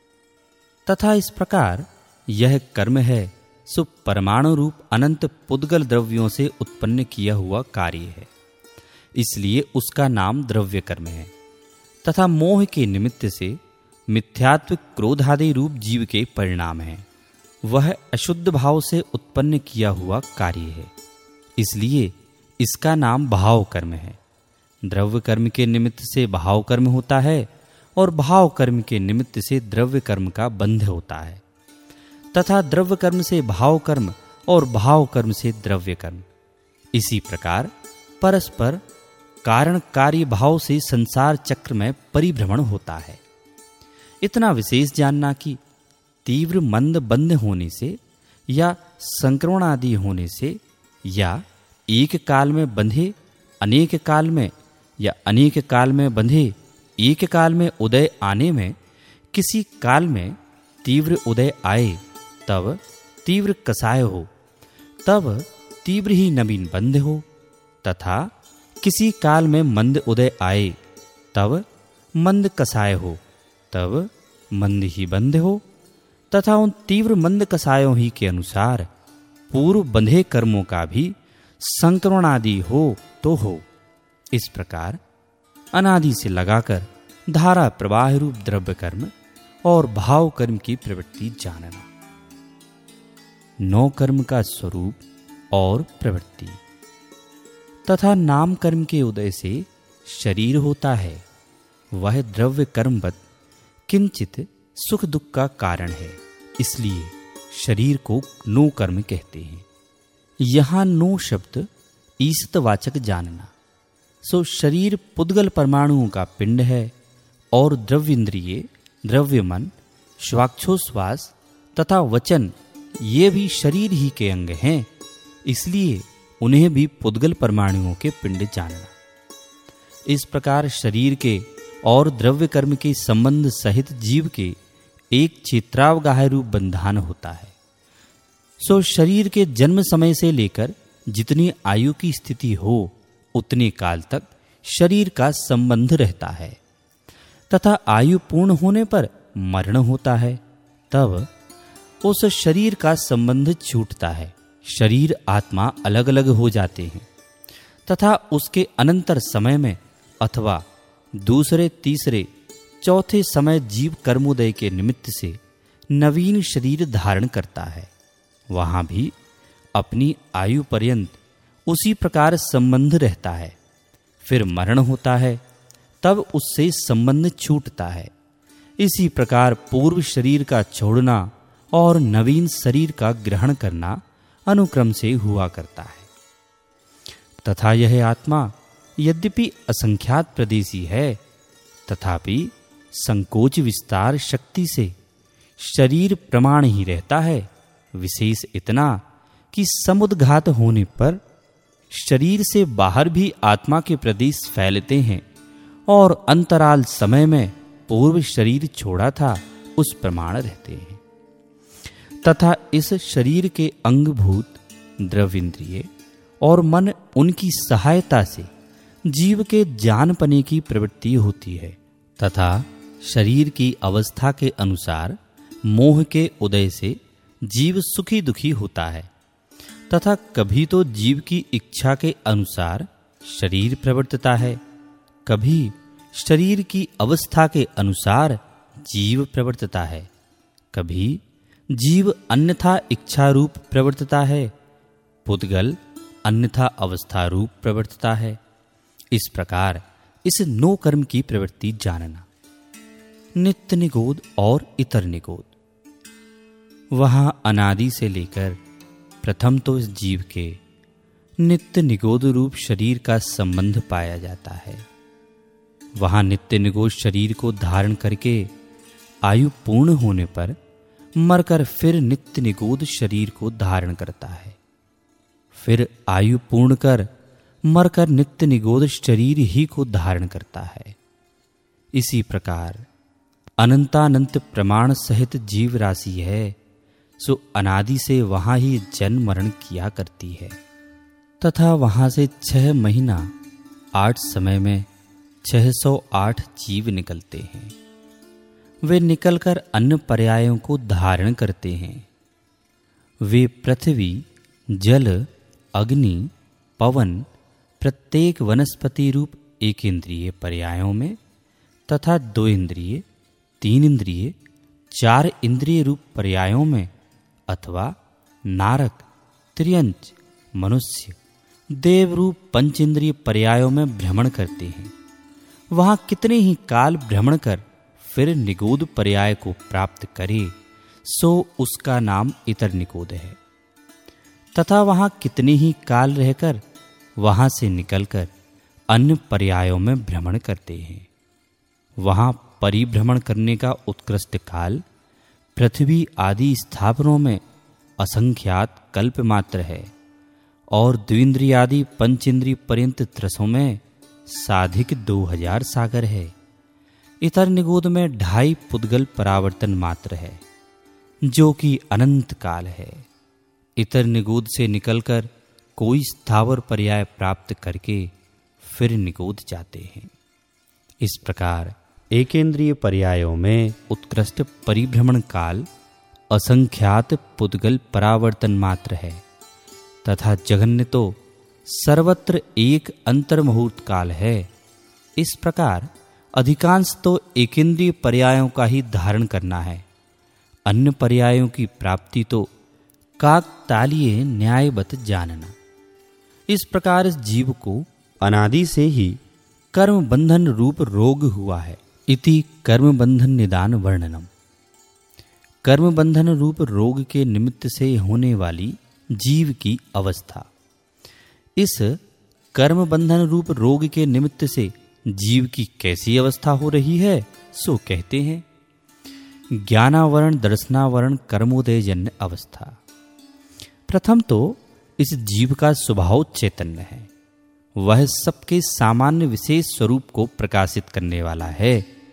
तथा इस प्रकार यह कर्म है सो परमाणु रूप अनंत पुद्गल द्रव्यों से उत्पन्न किया हुआ कार्य है, इसलिए उसका नाम द्रव्य कर्म है। तथा मोह के निमित्त से मिथ्यात्व क्रोधादि रूप जीव के परिणाम है, वह अशुद्ध भाव से उत्पन्न किया हुआ कार्य है, इसलिए इसका नाम भाव कर्म है। द्रव्य कर्म के निमित्त से भाव कर्म होता है और भाव कर्म के निमित्त से द्रव्य कर्म का बंध होता है, तथा द्रव्य कर्म से भाव कर्म और भाव कर्म से द्रव्य कर्म। इसी प्रकार परस्पर कारण कार्य भाव से संसार चक्र में परिभ्रमण होता है। इतना विशेष जानना कि तीव्र मंद बंध होने से या संक्रमण आदि होने से या एक काल में बंधे अनेक काल में या अनेक काल में बंधे एक काल में उदय आने में किसी काल में तीव्र उदय आए तब तीव्र कसाय हो, तब तीव्र ही नवीन बंध हो, तथा किसी काल में मंद उदय आए तब मंद कसाय हो, तब मंद ही बंध हो, तथा उन तीव्र मंद कसायों ही के अनुसार पूर्व बंधे कर्मों का भी संक्रमण आदि हो तो हो। इस प्रकार अनादि से लगाकर धारा प्रवाह रूप द्रव्य कर्म और भाव कर्म की प्रवृत्ति जानना। नौ कर्म का स्वरूप और प्रवृत्ति। तथा नाम कर्म के उदय से शरीर होता है, वह द्रव्य कर्मवत किंचित सुख दुख का कारण है, इसलिए शरीर को नो कर्म कहते हैं। यहाँ नो शब्द ईसतवाचक जानना। सो शरीर पुद्गल परमाणुओं का पिंड है और द्रव्येंद्रिय, द्रव्य मन, श्वाक्षोश्वास तथा वचन ये भी शरीर ही के अंग हैं, इसलिए उन्हें भी पुद्गल परमाणुओं के पिंड जानना। इस प्रकार शरीर के और द्रव्य कर्म के संबंध सहित जीव के एक क्षेत्रावगाह रूप बंधन होता है। सो शरीर के जन्म समय से लेकर जितनी आयु की स्थिति हो उतने काल तक शरीर का संबंध रहता है तथा आयु पूर्ण होने पर मरण होता है, तब उस शरीर का संबंध छूटता है। शरीर आत्मा अलग अलग हो जाते हैं तथा उसके अनंतर समय में अथवा दूसरे तीसरे चौथे समय जीव कर्मोदय के निमित्त से नवीन शरीर धारण करता है। वहां भी अपनी आयु पर्यंत उसी प्रकार संबंध रहता है। फिर मरण होता है, तब उससे संबंध छूटता है। इसी प्रकार पूर्व शरीर का छोड़ना और नवीन शरीर का ग्रहण करना अनुक्रम से हुआ करता है। तथा यह आत्मा यद्यपि असंख्यात प्रदेशी है, तथापि संकोच विस्तार शक्ति से शरीर प्रमाण ही रहता है। विशेष इतना कि समुद्घात होने पर शरीर से बाहर भी आत्मा के प्रदेश फैलते हैं और अंतराल समय में पूर्व शरीर छोड़ा था उस प्रमाण रहते हैं। तथा इस शरीर के अंगभूत द्रव्येंद्रिय और मन उनकी सहायता से जीव के जानपने की प्रवृत्ति होती है तथा शरीर की अवस्था के अनुसार मोह के उदय से जीव सुखी दुखी होता है तथा कभी तो जीव की इच्छा के अनुसार शरीर प्रवर्तता है, कभी शरीर की अवस्था के अनुसार जीव प्रवर्तता है, कभी जीव अन्यथा इच्छा रूप प्रवर्तता है, पुद्गल अन्यथा अवस्था रूप प्रवर्तता है। इस प्रकार इस नो कर्म की प्रवृत्ति जानना। नित्य निगोद और इतर निगोद। वहां अनादि से लेकर प्रथम तो इस जीव के नित्य निगोद रूप शरीर का संबंध पाया जाता है। वहां नित्य निगोद शरीर को धारण करके आयु पूर्ण होने पर मरकर फिर नित्य निगोद शरीर को धारण करता है। फिर आयु पूर्ण कर मरकर नित्य निगोद शरीर ही को धारण करता है। इसी प्रकार अनंतानंत प्रमाण सहित जीव राशि है, सो अनादि से वहां ही जन्म मरण किया करती है तथा वहां से छह महीना आठ समय में छह सौ आठ जीव निकलते हैं। वे निकलकर अन्य पर्यायों को धारण करते हैं। वे पृथ्वी, जल, अग्नि, पवन, प्रत्येक वनस्पति रूप एक इंद्रिय पर्यायों में तथा दो इंद्रिय, तीन इंद्रिय, चार इंद्रिय रूप पर्यायों में अथवा नारक, त्रियंच, मनुष्य, देव रूप पंच इंद्रिय पर्यायों में भ्रमण करते हैं। वहां कितने ही काल भ्रमण कर फिर निगोद पर्याय को प्राप्त करे, सो उसका नाम इतर निगोद है। तथा वहां कितने ही काल रहकर वहां से निकलकर अन्य पर्यायों में भ्रमण करते हैं। वहां परिभ्रमण करने का उत्कृष्ट काल पृथ्वी आदि स्थापनों में असंख्यात कल्प मात्र है और द्विंद्रियादि पंचेंद्रिय पर्यंत त्रसों में साधिक दो हजार सागर है। इतर निगोद में ढाई पुद्गल परावर्तन मात्र है, जो कि अनंत काल है। इतर निगोद से निकलकर कोई स्थावर पर्याय प्राप्त करके फिर निगोद जाते हैं। इस प्रकार एकेंद्रिय पर्यायों में उत्कृष्ट परिभ्रमण काल असंख्यात पुद्गल परावर्तन मात्र है तथा जघन्य तो सर्वत्र एक अंतर्मुहूर्त काल है। इस प्रकार अधिकांश तो एकेंद्रिय पर्यायों का ही धारण करना है। अन्य पर्यायों की प्राप्ति तो काकतालीय न्यायवत जानना। इस प्रकार इस जीव को अनादि से ही कर्म बंधन रूप रोग हुआ है। इति कर्म बंधन निदान वर्णनम। कर्म बंधन रूप रोग के निमित्त से होने वाली जीव की अवस्था। इस कर्म बंधन रूप रोग के निमित्त से जीव की कैसी अवस्था हो रही है, सो कहते हैं ज्ञानावरण दर्शनावरण कर्मोदयजन्य अवस्था। प्रथम तो इस जीव का स्वभाव चैतन्य है। वह सबके सामान्य विशेष स्वरूप को प्रकाशित करने वाला है।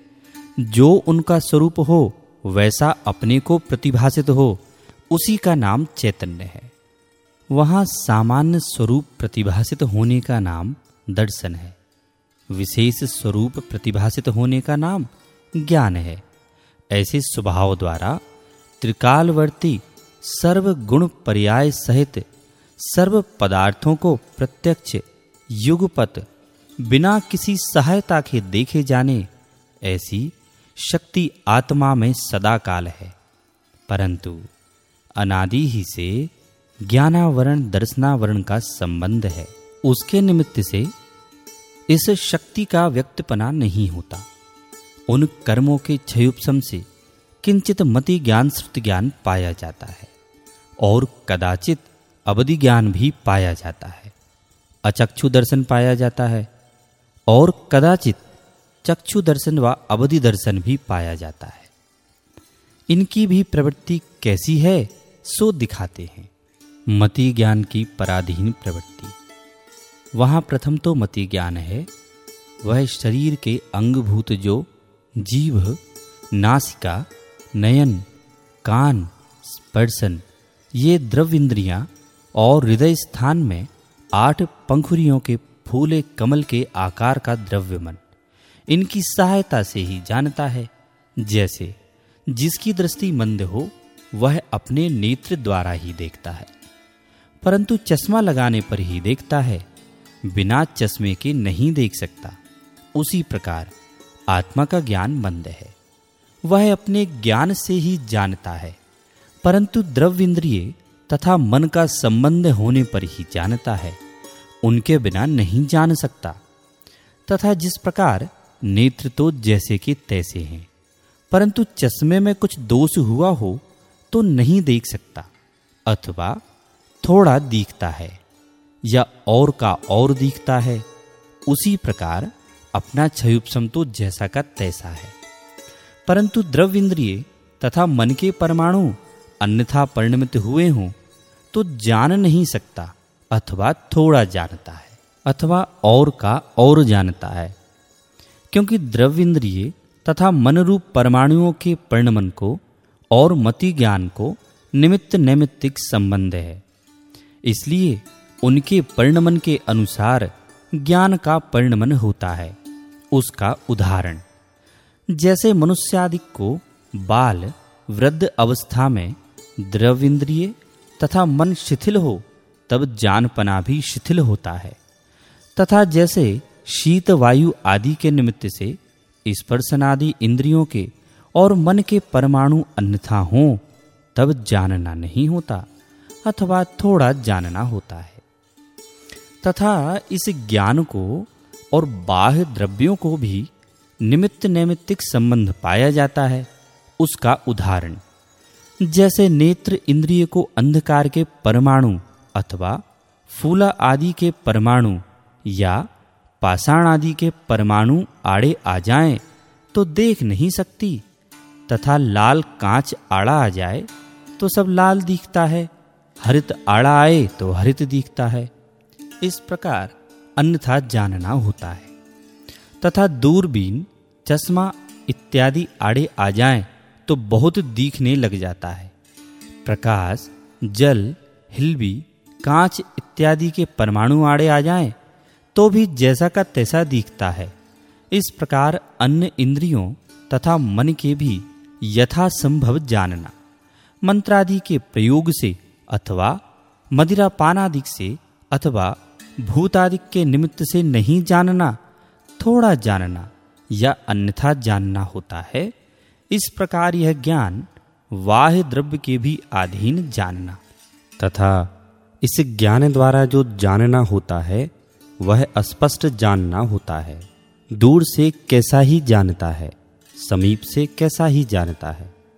जो उनका स्वरूप हो वैसा अपने को प्रतिभासित हो, उसी का नाम चैतन्य है। वहाँ सामान्य स्वरूप प्रतिभासित होने का नाम दर्शन है। विशेष स्वरूप प्रतिभासित होने का नाम ज्ञान है। ऐसे स्वभाव द्वारा त्रिकालवर्ती सर्व गुण पर्याय सहित सर्व पदार्थों को प्रत्यक्ष युगपत बिना किसी सहायता के देखे जाने ऐसी शक्ति आत्मा में सदा काल है। परंतु अनादि ही से ज्ञानावरण दर्शनावरण का संबंध है। उसके निमित्त से इस शक्ति का व्यक्तपना नहीं होता। उन कर्मों के क्षयोपशम से किंचित मति ज्ञान श्रुति ज्ञान पाया जाता है और कदाचित अवधि ज्ञान भी पाया जाता है। अचक्षु दर्शन पाया जाता है और कदाचित चक्षु दर्शन व अवधि दर्शन भी पाया जाता है। इनकी भी प्रवृत्ति कैसी है सो दिखाते हैं। मति ज्ञान की पराधीन प्रवृत्ति। वहाँ प्रथम तो मति ज्ञान है। वह शरीर के अंगभूत जो जीभ, नासिका, नयन, कान, स्पर्शन ये द्रव्य इंद्रियां और हृदय स्थान में आठ पंखुरियों के फूले कमल के आकार का द्रव्य मन, इनकी सहायता से ही जानता है। जैसे जिसकी दृष्टि मंद हो वह अपने नेत्र द्वारा ही देखता है, परंतु चश्मा लगाने पर ही देखता है, बिना चश्मे के नहीं देख सकता। उसी प्रकार आत्मा का ज्ञान मंद है। वह अपने ज्ञान से ही जानता है, परंतु द्रव्य इंद्रिय तथा मन का संबंध होने पर ही जानता है, उनके बिना नहीं जान सकता। तथा जिस प्रकार नेत्र तो जैसे कि तैसे हैं, परंतु चश्मे में कुछ दोष हुआ हो तो नहीं देख सकता, अथवा थोड़ा दिखता है या और का और दिखता है। उसी प्रकार अपना क्षयोपशम तो जैसा का तैसा है, परंतु द्रव्य इंद्रिय तथा मन के परमाणु अन्यथा परिणमित हुए हों तो जान नहीं सकता, अथवा थोड़ा जानता है, अथवा और का और जानता है। क्योंकि द्रव्य इंद्रिय तथा मन रूप परमाणुओं के परिणमन को और मति ज्ञान को निमित्त नैमित्तिक संबंध है। इसलिए उनके परिणमन के अनुसार ज्ञान का परिणमन होता है। उसका उदाहरण जैसे मनुष्यादिक को बाल वृद्ध अवस्था में द्रव्य इंद्रिय तथा मन शिथिल हो तब जानपना भी शिथिल होता है, तथा जैसे शीत वायु आदि के निमित्त से स्पर्शनादि इंद्रियों के और मन के परमाणु अन्यथा हों तब जानना नहीं होता, अथवा थोड़ा जानना होता है। तथा इस ज्ञान को और बाह्य द्रव्यों को भी निमित्त नैमित्तिक संबंध पाया जाता है। उसका उदाहरण जैसे नेत्र इंद्रिय को अंधकार के परमाणु अथवा फूला आदि के परमाणु या पाषाण आदि के परमाणु आड़े आ जाएं तो देख नहीं सकती, तथा लाल कांच आड़ा आ जाए तो सब लाल दिखता है, हरित आड़ा आए तो हरित दिखता है। इस प्रकार अन्यथा जानना होता है। तथा दूरबीन, चश्मा इत्यादि आड़े आ जाएं तो बहुत दिखने लग जाता है। प्रकाश, जल, हिलबी, कांच इत्यादि के परमाणु आड़े आ जाएं तो भी जैसा का तैसा दिखता है। इस प्रकार अन्य इंद्रियों तथा मन के भी यथासंभव जानना, मंत्रादि के प्रयोग से अथवा मदिरापानादि से अथवा भूतादि के निमित्त से नहीं जानना, थोड़ा जानना या अन्यथा जानना होता है। इस प्रकार यह ज्ञान बाह्य द्रव्य के भी अधीन जानना, तथा इस ज्ञान द्वारा जो जानना होता है वह स्पष्ट जानना होता है। दूर से कैसा ही जानता है, समीप से कैसा ही जानता है,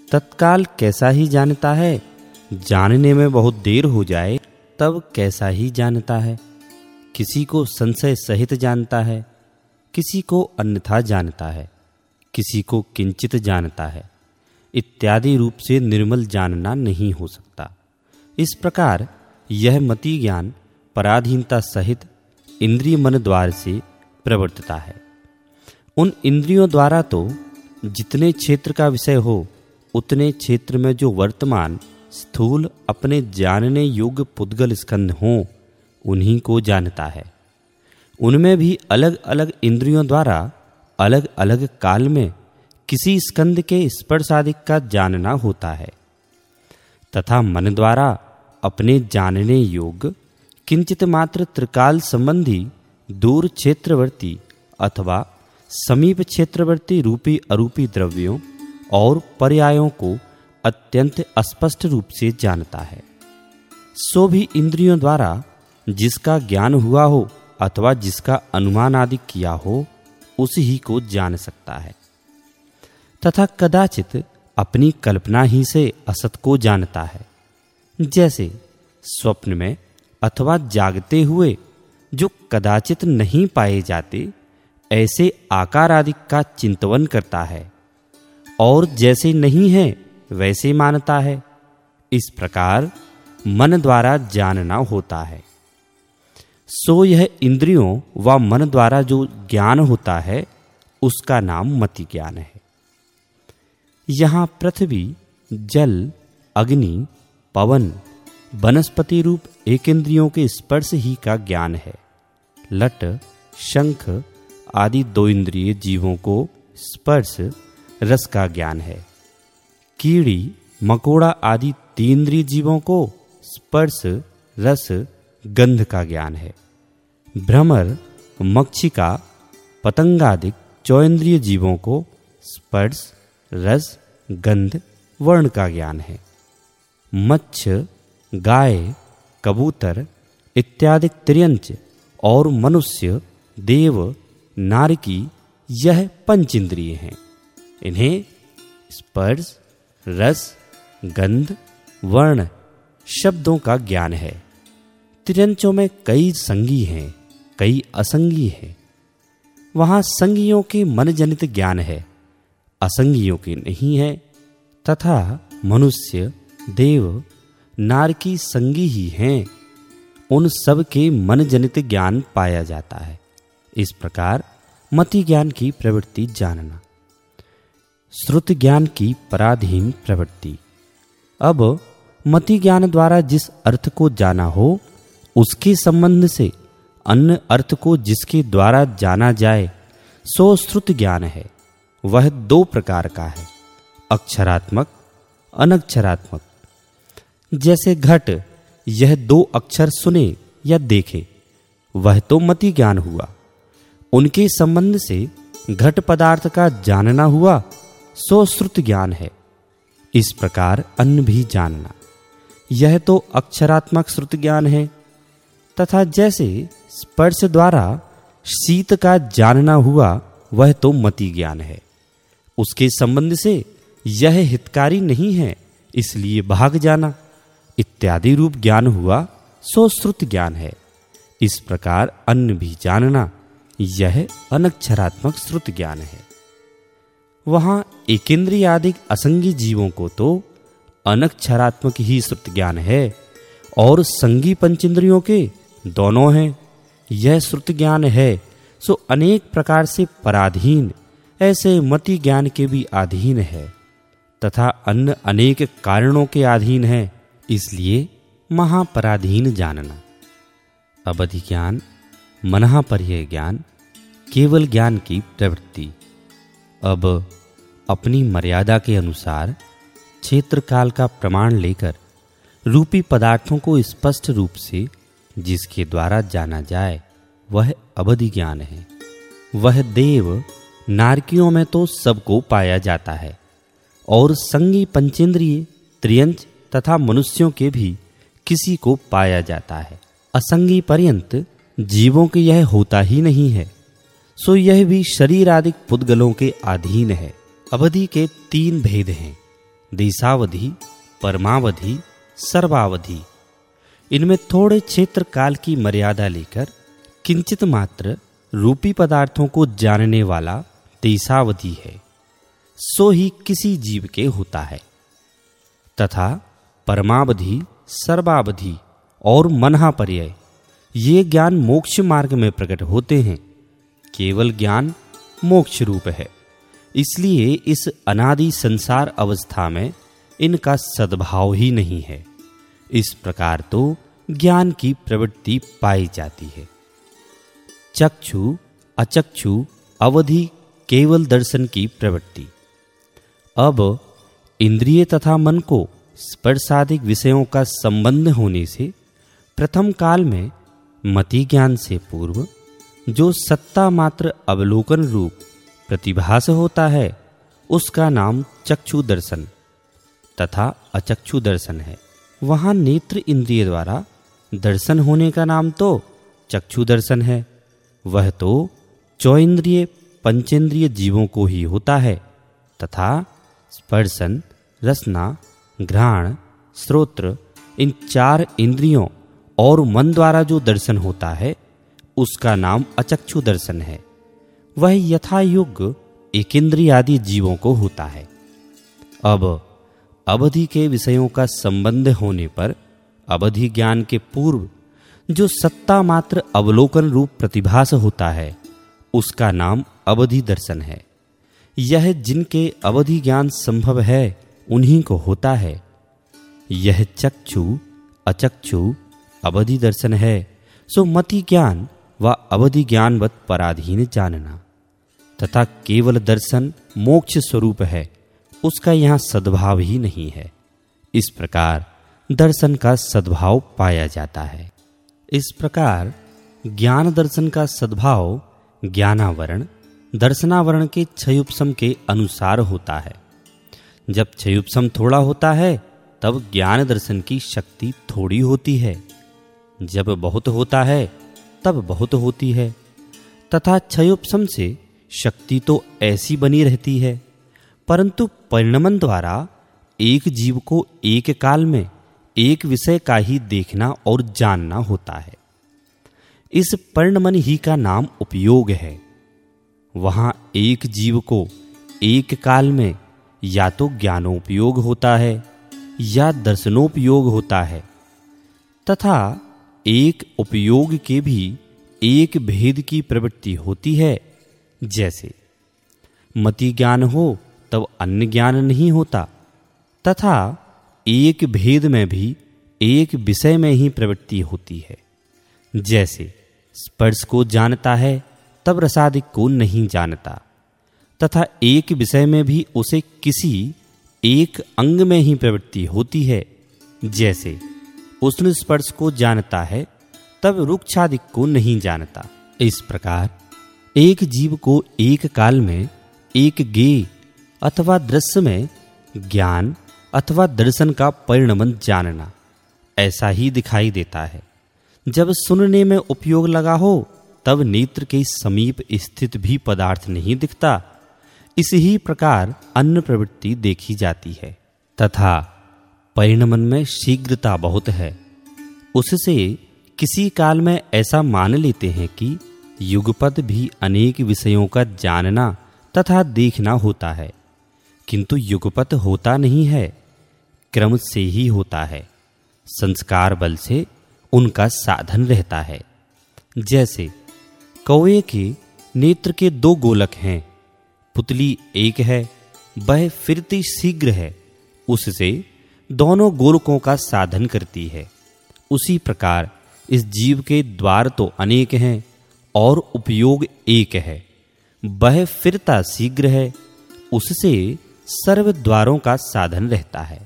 तत्काल कैसा ही जानता है, जानने में बहुत देर हो जाए तब कैसा ही जानता है। किसी को संशय सहित जानता है, किसी को अन्यथा जानता है, किसी को किंचित जानता है, इत्यादि रूप से निर्मल जानना नहीं हो सकता। इस प्रकार यह मति ज्ञान पराधीनता सहित इंद्रिय मन द्वार से प्रवर्तता है। उन इंद्रियों द्वारा तो जितने क्षेत्र का विषय हो, उतने क्षेत्र में जो वर्तमान स्थूल अपने जानने योग्य पुद्गल स्कंध हों, उन्हीं को जानता है। उनमें भी अलग अलग इंद्रियों द्वारा अलग अलग काल में किसी स्कंद के स्पर्शादिक का जानना होता है, तथा मन द्वारा अपने जानने योग्य किंचित मात्र त्रिकाल संबंधी दूर क्षेत्रवर्ती अथवा समीप क्षेत्रवर्ती रूपी अरूपी द्रव्यों और पर्यायों को अत्यंत स्पष्ट रूप से जानता है। सो भी इंद्रियों द्वारा जिसका ज्ञान हुआ हो अथवा जिसका अनुमान आदि किया हो, उसी ही को जान सकता है। तथा कदाचित अपनी कल्पना ही से असत को जानता है, जैसे स्वप्न में अथवा जागते हुए जो कदाचित नहीं पाए जाते, ऐसे आकार आदि का चिंतन करता है और जैसे नहीं है वैसे मानता है। इस प्रकार मन द्वारा जानना होता है। सो यह इंद्रियों व मन द्वारा जो ज्ञान होता है, उसका नाम मति ज्ञान है। यहाँ पृथ्वी, जल, अग्नि, पवन, वनस्पति रूप एक इंद्रियों के स्पर्श ही का ज्ञान है। लट, शंख आदि दो इंद्रिय जीवों को स्पर्श रस का ज्ञान है। कीड़ी, मकोड़ा आदि तीन इंद्रिय जीवों को स्पर्श रस गंध का ज्ञान है। भ्रमर, मक्षिका, पतंगादि चौइंद्रिय जीवों को स्पर्श रस गंध वर्ण का ज्ञान है। मत्स्य, गाय, कबूतर इत्यादि त्रियंच और मनुष्य, देव, नारकी यह पंच इंद्रिय हैं। इन्हें स्पर्श रस गंध वर्ण शब्दों का ज्ञान है। त्रियंचों में कई संगी हैं, कई असंगी हैं। वहाँ संगियों के मन जनित ज्ञान है, असंगियों के नहीं है। तथा मनुष्य, देव, नारकी संगी ही हैं, उन सब के मन जनित ज्ञान पाया जाता है। इस प्रकार मति ज्ञान की प्रवृत्ति जानना। श्रुति ज्ञान की पराधीन प्रवृत्ति। अब मति ज्ञान द्वारा जिस अर्थ को जाना हो, उसके संबंध से अन्य अर्थ को जिसके द्वारा जाना जाए, सो श्रुति ज्ञान है। वह दो प्रकार का है, अक्षरात्मक, अनक्षरात्मक। जैसे घट, यह दो अक्षर सुने या देखे, वह तो मति ज्ञान हुआ। उनके संबंध से घट पदार्थ का जानना हुआ, सो श्रुति ज्ञान है। इस प्रकार अन्न भी जानना, यह तो अक्षरात्मक श्रुति ज्ञान है। तथा जैसे स्पर्श द्वारा शीत का जानना हुआ, वह तो मति ज्ञान है। उसके संबंध से यह हितकारी नहीं है, इसलिए भाग जाना इत्यादि रूप ज्ञान हुआ, सो श्रुति ज्ञान है। इस प्रकार अन्न भी जानना, यह अनक्षरात्मक श्रुति ज्ञान है। वहाँ एकेंद्रिय आदि असंगी जीवों को तो अनक्षरात्मक ही श्रुति ज्ञान है, और संगी पंचेंद्रियों के दोनों हैं, यह श्रुति ज्ञान है। सो अनेक प्रकार से पराधीन ऐसे मति ज्ञान के भी अधीन है, तथा अन्य अनेक कारणों के अधीन है, इसलिए महापराधीन जानना। अवधि ज्ञान, मनःपर्यय ज्ञान, केवल ज्ञान की प्रवृत्ति। अब अपनी मर्यादा के अनुसार क्षेत्र काल का प्रमाण लेकर रूपी पदार्थों को स्पष्ट रूप से जिसके द्वारा जाना जाए, वह अवधि ज्ञान है। वह देव नारकियों में तो सबको पाया जाता है, और संगी पंचेंद्रिय त्रियंच तथा मनुष्यों के भी किसी को पाया जाता है। असंगी पर्यंत जीवों के यह होता ही नहीं है, सो यह भी शरीर आदि पुद्गलों के अधीन है। अवधि के तीन भेद हैं, देशावधि, परमावधि, सर्वावधि, इनमें थोड़े क्षेत्र काल की मर्यादा लेकर किंचित मात्र रूपी पदार्थों को जानने वाला देशावधि है, सो ही किसी जीव के होता है। तथा परमावधि, सर्वावधि और मनहापर्यय ये ज्ञान मोक्ष मार्ग में प्रकट होते हैं। केवल ज्ञान मोक्ष रूप है, इसलिए इस अनादि संसार अवस्था में इनका सद्भाव ही नहीं है। इस प्रकार तो ज्ञान की प्रवृत्ति पाई जाती है। चक्षु, अचक्षु, अवधि केवल दर्शन की प्रवृत्ति। अब इंद्रिय तथा मन को स्पर्शादिक विषयों का संबंध होने से प्रथम काल में मति ज्ञान से पूर्व जो सत्ता मात्र अवलोकन रूप प्रतिभास होता है, उसका नाम चक्षु दर्शन तथा अचक्षु दर्शन है। वहां नेत्र इंद्रिय द्वारा दर्शन होने का नाम तो चक्षु दर्शन है। वह तो चौइंद्रिय पंचेंद्रिय जीवों को ही होता है तथा स्पर्शन, रसना, घ्राण, श्रोत्र इन चार इंद्रियों और मन द्वारा जो दर्शन होता है, उसका नाम अचक्षु दर्शन है। वह यथा योग्य एकेंद्रिय आदि जीवों को होता है। अब अवधि के विषयों का संबंध होने पर अवधि ज्ञान के पूर्व जो सत्ता मात्र अवलोकन रूप प्रतिभास होता है, उसका नाम अवधि दर्शन है। यह जिनके अवधि ज्ञान संभव है उन्हीं को होता है। यह चक्षु, अचक्षु, अवधि दर्शन है, सो मति ज्ञान व अवधि ज्ञानवत पराधीन जानना तथा केवल दर्शन मोक्ष स्वरूप है, उसका यहाँ सद्भाव ही नहीं है। इस प्रकार दर्शन का सद्भाव पाया जाता है। इस प्रकार ज्ञान दर्शन का सद्भाव ज्ञानावरण दर्शनावरण के क्षयोपशम के अनुसार होता है। जब क्षयोपशम थोड़ा होता है तब ज्ञान दर्शन की शक्ति थोड़ी होती है, जब बहुत होता है तब बहुत होती है। तथा क्षयोपशम से शक्ति तो ऐसी बनी रहती है, परंतु परिणमन द्वारा एक जीव को एक काल में एक विषय का ही देखना और जानना होता है। इस परिणमन ही का नाम उपयोग है। वहां एक जीव को एक काल में या तो ज्ञानोपयोग होता है या दर्शनोपयोग होता है, तथा एक उपयोग के भी एक भेद की प्रवृत्ति होती है। जैसे मति ज्ञान हो तब अन्य ज्ञान नहीं होता, तथा एक भेद में भी एक विषय में ही प्रवृत्ति होती है। जैसे स्पर्श को जानता है तब रसादिक को नहीं जानता, तथा एक विषय में भी उसे किसी एक अंग में ही प्रवृत्ति होती है। जैसे उष्ण स्पर्श को जानता है तब रुक्षादिक को नहीं जानता। इस प्रकार एक जीव को एक काल में एक गेय अथवा दृश्य में ज्ञान अथवा दर्शन का परिणमन जानना ऐसा ही दिखाई देता है। जब सुनने में उपयोग लगा हो तब नेत्र के समीप स्थित भी पदार्थ नहीं दिखता। इसी ही प्रकार अन्य प्रवृत्ति देखी जाती है, तथा परिणमन में शीघ्रता बहुत है। उससे किसी काल में ऐसा मान लेते हैं कि युगपत भी अनेक विषयों का जानना तथा देखना होता है, किंतु युगपत होता नहीं है, क्रम से ही होता है। संस्कार बल से उनका साधन रहता है। जैसे कौवे के नेत्र के दो गोलक हैं, पुतली एक है, वह फिरती शीघ्र है, उससे दोनों गोलकों का साधन करती है। उसी प्रकार इस जीव के द्वार तो अनेक हैं और उपयोग एक है, वह फिरता शीघ्र है, उससे सर्व द्वारों का साधन रहता है।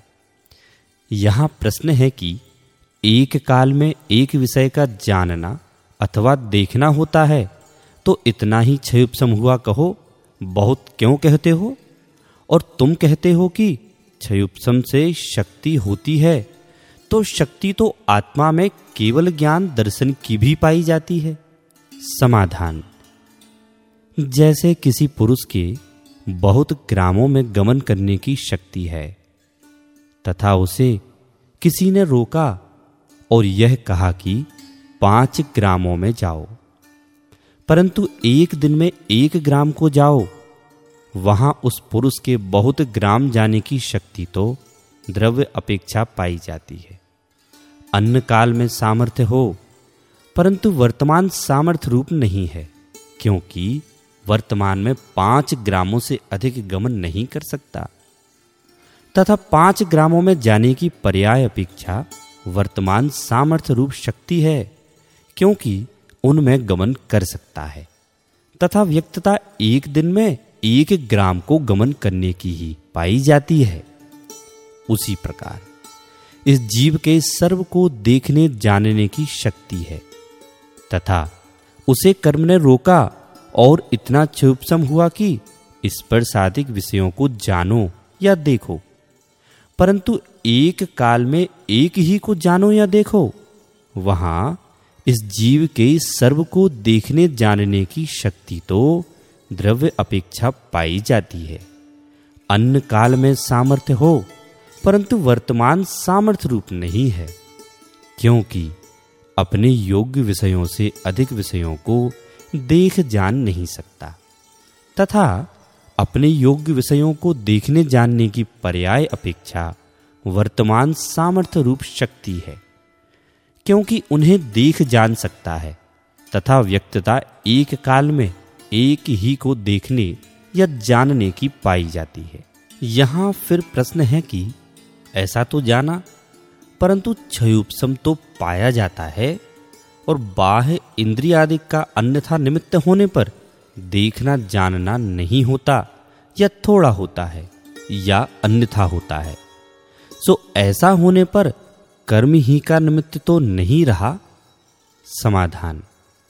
यहां प्रश्न है कि एक काल में एक विषय का जानना अथवा देखना होता है तो इतना ही क्षयोपशम हुआ कहो, बहुत क्यों कहते हो? और तुम कहते हो कि क्षयोपशम से शक्ति होती है, तो शक्ति तो आत्मा में केवल ज्ञान दर्शन की भी पाई जाती है। समाधान: जैसे किसी पुरुष के बहुत ग्रामों में गमन करने की शक्ति है, तथा उसे किसी ने रोका और यह कहा कि पांच ग्रामों में जाओ, परंतु एक दिन में एक ग्राम को जाओ, वहां उस पुरुष के बहुत ग्राम जाने की शक्ति तो द्रव्य अपेक्षा पाई जाती है। अन्न काल में सामर्थ्य हो, परंतु वर्तमान सामर्थ्य रूप नहीं है, क्योंकि वर्तमान में पांच ग्रामों से अधिक गमन नहीं कर सकता, तथा पांच ग्रामों में जाने की पर्याय अपेक्षा वर्तमान सामर्थ्य रूप शक्ति है, क्योंकि उनमें गमन कर सकता है, तथा व्यक्तता एक दिन में एक ग्राम को गमन करने की ही पाई जाती है। उसी प्रकार इस जीव के सर्व को देखने जानने की शक्ति है, तथा उसे कर्म ने रोका और इतना क्षुब्धम हुआ कि इस पर साधिक विषयों को जानो या देखो, परंतु एक काल में एक ही को जानो या देखो, वहां इस जीव के सर्व को देखने जानने की शक्ति तो द्रव्य अपेक्षा पाई जाती है। अन्न काल में सामर्थ्य हो, परंतु वर्तमान सामर्थ्य रूप नहीं है, क्योंकि अपने योग्य विषयों से अधिक विषयों को देख जान नहीं सकता, तथा अपने योग्य विषयों को देखने जानने की पर्याय अपेक्षा वर्तमान सामर्थ्य रूप शक्ति है, क्योंकि उन्हें देख जान सकता है, तथा व्यक्तता एक काल में एक ही को देखने या जानने की पाई जाती है। यहां फिर प्रश्न है कि ऐसा तो जाना, परंतु क्षयोपशम तो पाया जाता है, और बाह्य इंद्रिय आदि का अन्यथा निमित्त होने पर देखना जानना नहीं होता, या थोड़ा होता है, या अन्यथा होता है। सो ऐसा होने पर कर्म ही का निमित्त तो नहीं रहा। समाधान: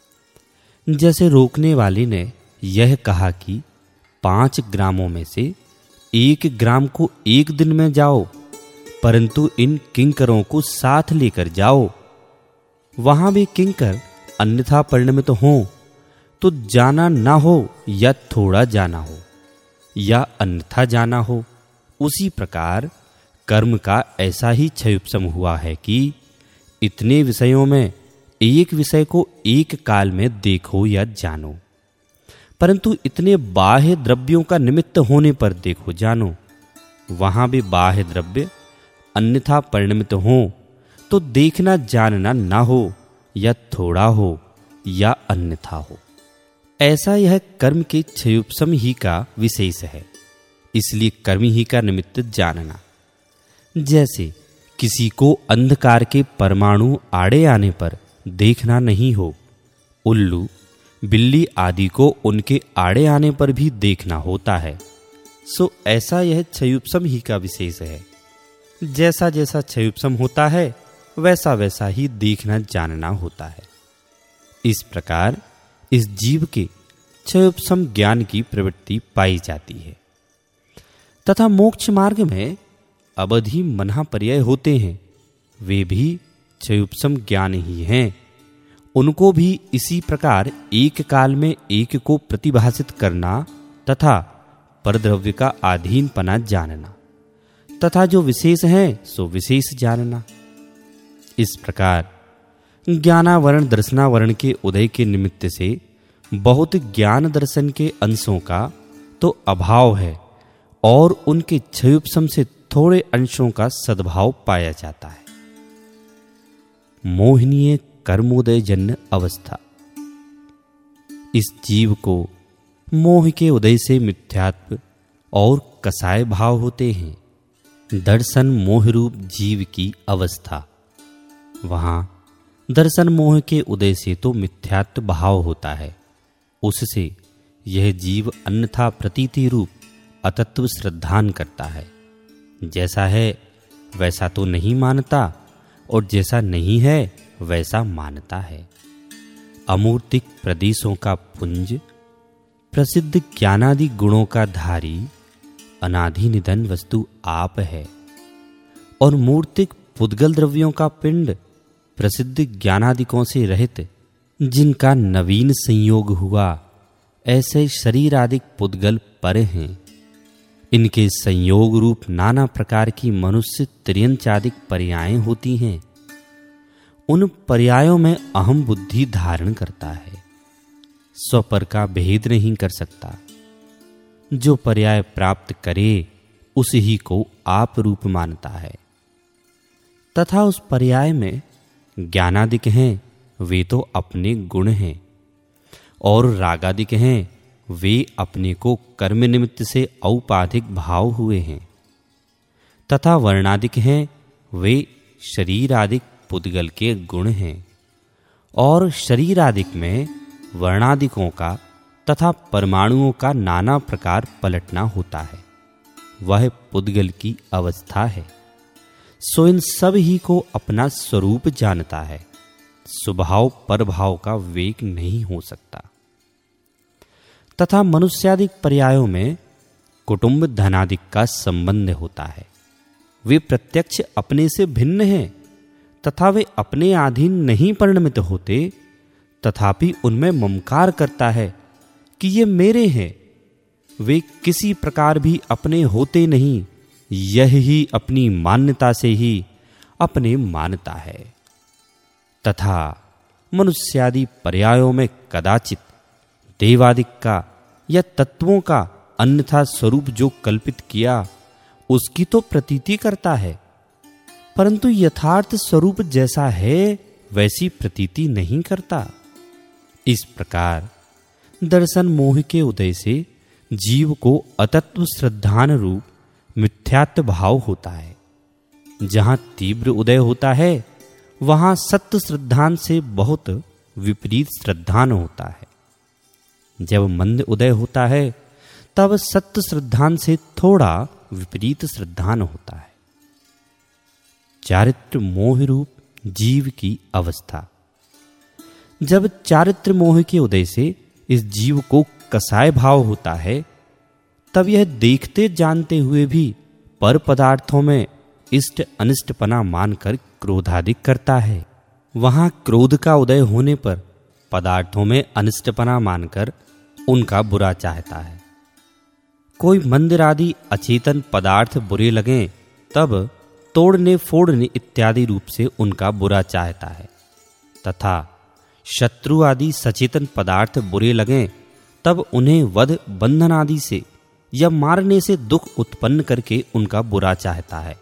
जैसे रोकने वाले ने यह कहा कि पांच ग्रामों में से एक ग्राम को एक दिन में जाओ, परंतु इन किंकरों को साथ लेकर जाओ, वहां भी किंकर अन्यथा परिणमित हो, तो जाना ना हो या थोड़ा जाना हो या अन्यथा जाना हो। उसी प्रकार कर्म का ऐसा ही क्षयोपशम हुआ है कि इतने विषयों में एक विषय को एक काल में देखो या जानो, परंतु इतने बाह्य द्रव्यों का निमित्त होने पर देखो जानो, वहां भी बाह्य द्रव्य अन्यथा परिणमित हो, तो देखना जानना ना हो या थोड़ा हो या अन्यथा हो। ऐसा यह कर्म के क्षयोपशम ही का विशेष है, इसलिए कर्म ही का निमित्त जानना। जैसे किसी को अंधकार के परमाणु आड़े आने पर देखना नहीं हो, उल्लू बिल्ली आदि को उनके आड़े आने पर भी देखना होता है, सो ऐसा यह क्षयोपशम ही का विशेष है। जैसा जैसा क्षयोपशम होता है, वैसा वैसा ही देखना जानना होता है। इस प्रकार इस जीव के क्षयोपशम ज्ञान की प्रवृत्ति पाई जाती है, तथा मोक्ष मार्ग में अवधि मना पर्याय होते हैं, वे भी क्षयोपशम ज्ञान ही हैं। उनको भी इसी प्रकार एक काल में एक को प्रतिभासित करना तथा परद्रव्य का अधीनपना जानना, तथा जो विशेष है सो विशेष जानना। इस प्रकार ज्ञानावरण दर्शनावरण के उदय के निमित्त से बहुत ज्ञान दर्शन के अंशों का तो अभाव है, और उनके क्षयोपशम से थोड़े अंशों का सद्भाव पाया जाता है। मोहनीय कर्मोदय जन्य अवस्था: इस जीव को मोह के उदय से मिथ्यात्व और कसाय भाव होते हैं। दर्शन मोह रूप जीव की अवस्था, वहां दर्शन मोह के उदय से तो मिथ्यात्व भाव होता है, उससे यह जीव अन्यथा प्रतीति रूप अतत्व श्रद्धान करता है। जैसा है वैसा तो नहीं मानता, और जैसा नहीं है वैसा मानता है। अमूर्तिक प्रदेशों का पुंज, प्रसिद्ध ज्ञानादि गुणों का धारी, अनादि निधन वस्तु आप है, और मूर्तिक पुद्गल द्रव्यों का पिंड, प्रसिद्ध ज्ञानादिकों से रहित, जिनका नवीन संयोग हुआ, ऐसे शरीर आदि पुद्गल पर हैं। इनके संयोग रूप नाना प्रकार की मनुष्य त्रियंचादिक पर्यायें होती हैं। उन पर्यायों में अहम बुद्धि धारण करता है, स्वपर का भेद नहीं कर सकता। जो पर्याय प्राप्त करे उस ही को आप रूप मानता है, तथा उस पर्याय में ज्ञानादिक हैं वे तो अपने गुण हैं, और रागादिक हैं वे अपने को कर्म निमित्त से औपाधिक भाव हुए हैं, तथा वर्णादिक हैं वे शरीरादिक पुद्गल के गुण हैं। और शरीरादिक में वर्णादिकों का तथा परमाणुओं का नाना प्रकार पलटना होता है, वह पुद्गल की अवस्था है। सो इन सब ही को अपना स्वरूप जानता है, स्वभाव परभाव का वेग नहीं हो सकता। तथा मनुष्यादिक पर्यायों में कुटुंब धनादिक का संबंध होता है। वे प्रत्यक्ष अपने से भिन्न हैं, तथा वे अपने अधीन नहीं परिणमित होते, तथापि उनमें ममकार करता है कि ये मेरे हैं। वे किसी प्रकार भी अपने होते नहीं, यह ही अपनी मान्यता से ही अपने मानता है। तथा मनुष्यादि पर्यायों में कदाचित देवादिक का या तत्वों का अन्यथा स्वरूप जो कल्पित किया उसकी तो प्रतीति करता है, परंतु यथार्थ स्वरूप जैसा है वैसी प्रतीति नहीं करता। इस प्रकार दर्शन मोह के उदय से जीव को अतत्व श्रद्धान रूप मिथ्यात्व भाव होता है। जहां तीव्र उदय होता है वहां सत्य श्रद्धान से बहुत विपरीत श्रद्धान होता है। जब मंद उदय होता है तब सत्य श्रद्धान से थोड़ा विपरीत श्रद्धान होता है। चारित्र मोह रूप जीव की अवस्था। जब चारित्र मोह के उदय से इस जीव को कसाय भाव होता है, तब यह देखते जानते हुए भी पर पदार्थों में इष्ट अनिष्टपना मानकर क्रोधादिक करता है। वहां क्रोध का उदय होने पर पदार्थों में अनिष्टपना मानकर उनका बुरा चाहता है। कोई मंदिर आदि अचेतन पदार्थ बुरे लगें तब तोड़ने फोड़ने इत्यादि रूप से उनका बुरा चाहता है, तथा शत्रु आदि सचेतन पदार्थ बुरे लगें तब उन्हें वध बंधन आदि से या मारने से दुख उत्पन्न करके उनका बुरा चाहता है।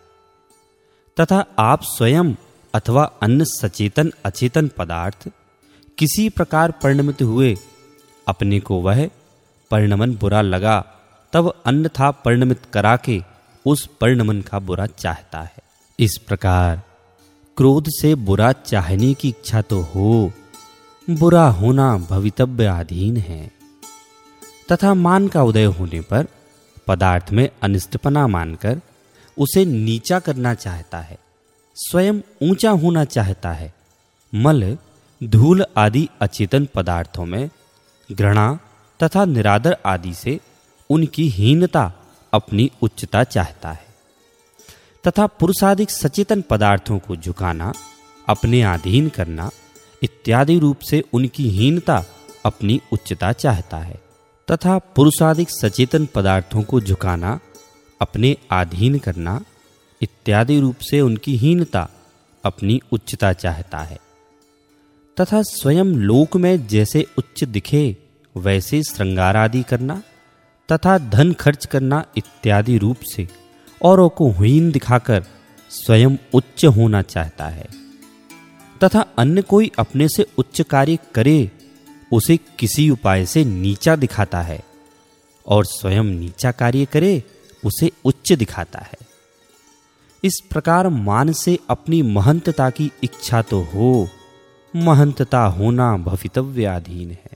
तथा आप स्वयं अथवा अन्य सचेतन अचेतन पदार्थ किसी प्रकार परिणमित हुए, अपने को वह परिणमन बुरा लगा तब अन्यथा परिणमित करा के उस परिणमन का बुरा चाहता है। इस प्रकार क्रोध से बुरा चाहने की इच्छा तो हो, बुरा होना भवितव्य अधीन है। तथा मान का उदय होने पर पदार्थ में अनिष्टपना मानकर उसे नीचा करना चाहता है, स्वयं ऊंचा होना चाहता है। मल धूल आदि अचेतन पदार्थों में घृणा तथा निरादर आदि से उनकी हीनता अपनी उच्चता चाहता है, तथा पुरुषादिक सचेतन पदार्थों को झुकाना, अपने अधीन करना इत्यादि रूप से उनकी हीनता अपनी उच्चता चाहता है, तथा पुरुषादिक सचेतन पदार्थों को झुकाना, अपने अधीन करना इत्यादि रूप से उनकी हीनता अपनी उच्चता चाहता है, तथा स्वयं लोक में जैसे उच्च दिखे वैसे श्रृंगार आदि करना तथा धन खर्च करना इत्यादि रूप से औरों को हीन दिखाकर स्वयं उच्च होना चाहता है, तथा अन्य कोई अपने से उच्च कार्य करे उसे किसी उपाय से नीचा दिखाता है, और स्वयं नीचा कार्य करे उसे उच्च दिखाता है। इस प्रकार मान से अपनी महंतता की इच्छा तो हो, महंतता होना भवितव्याधीन है।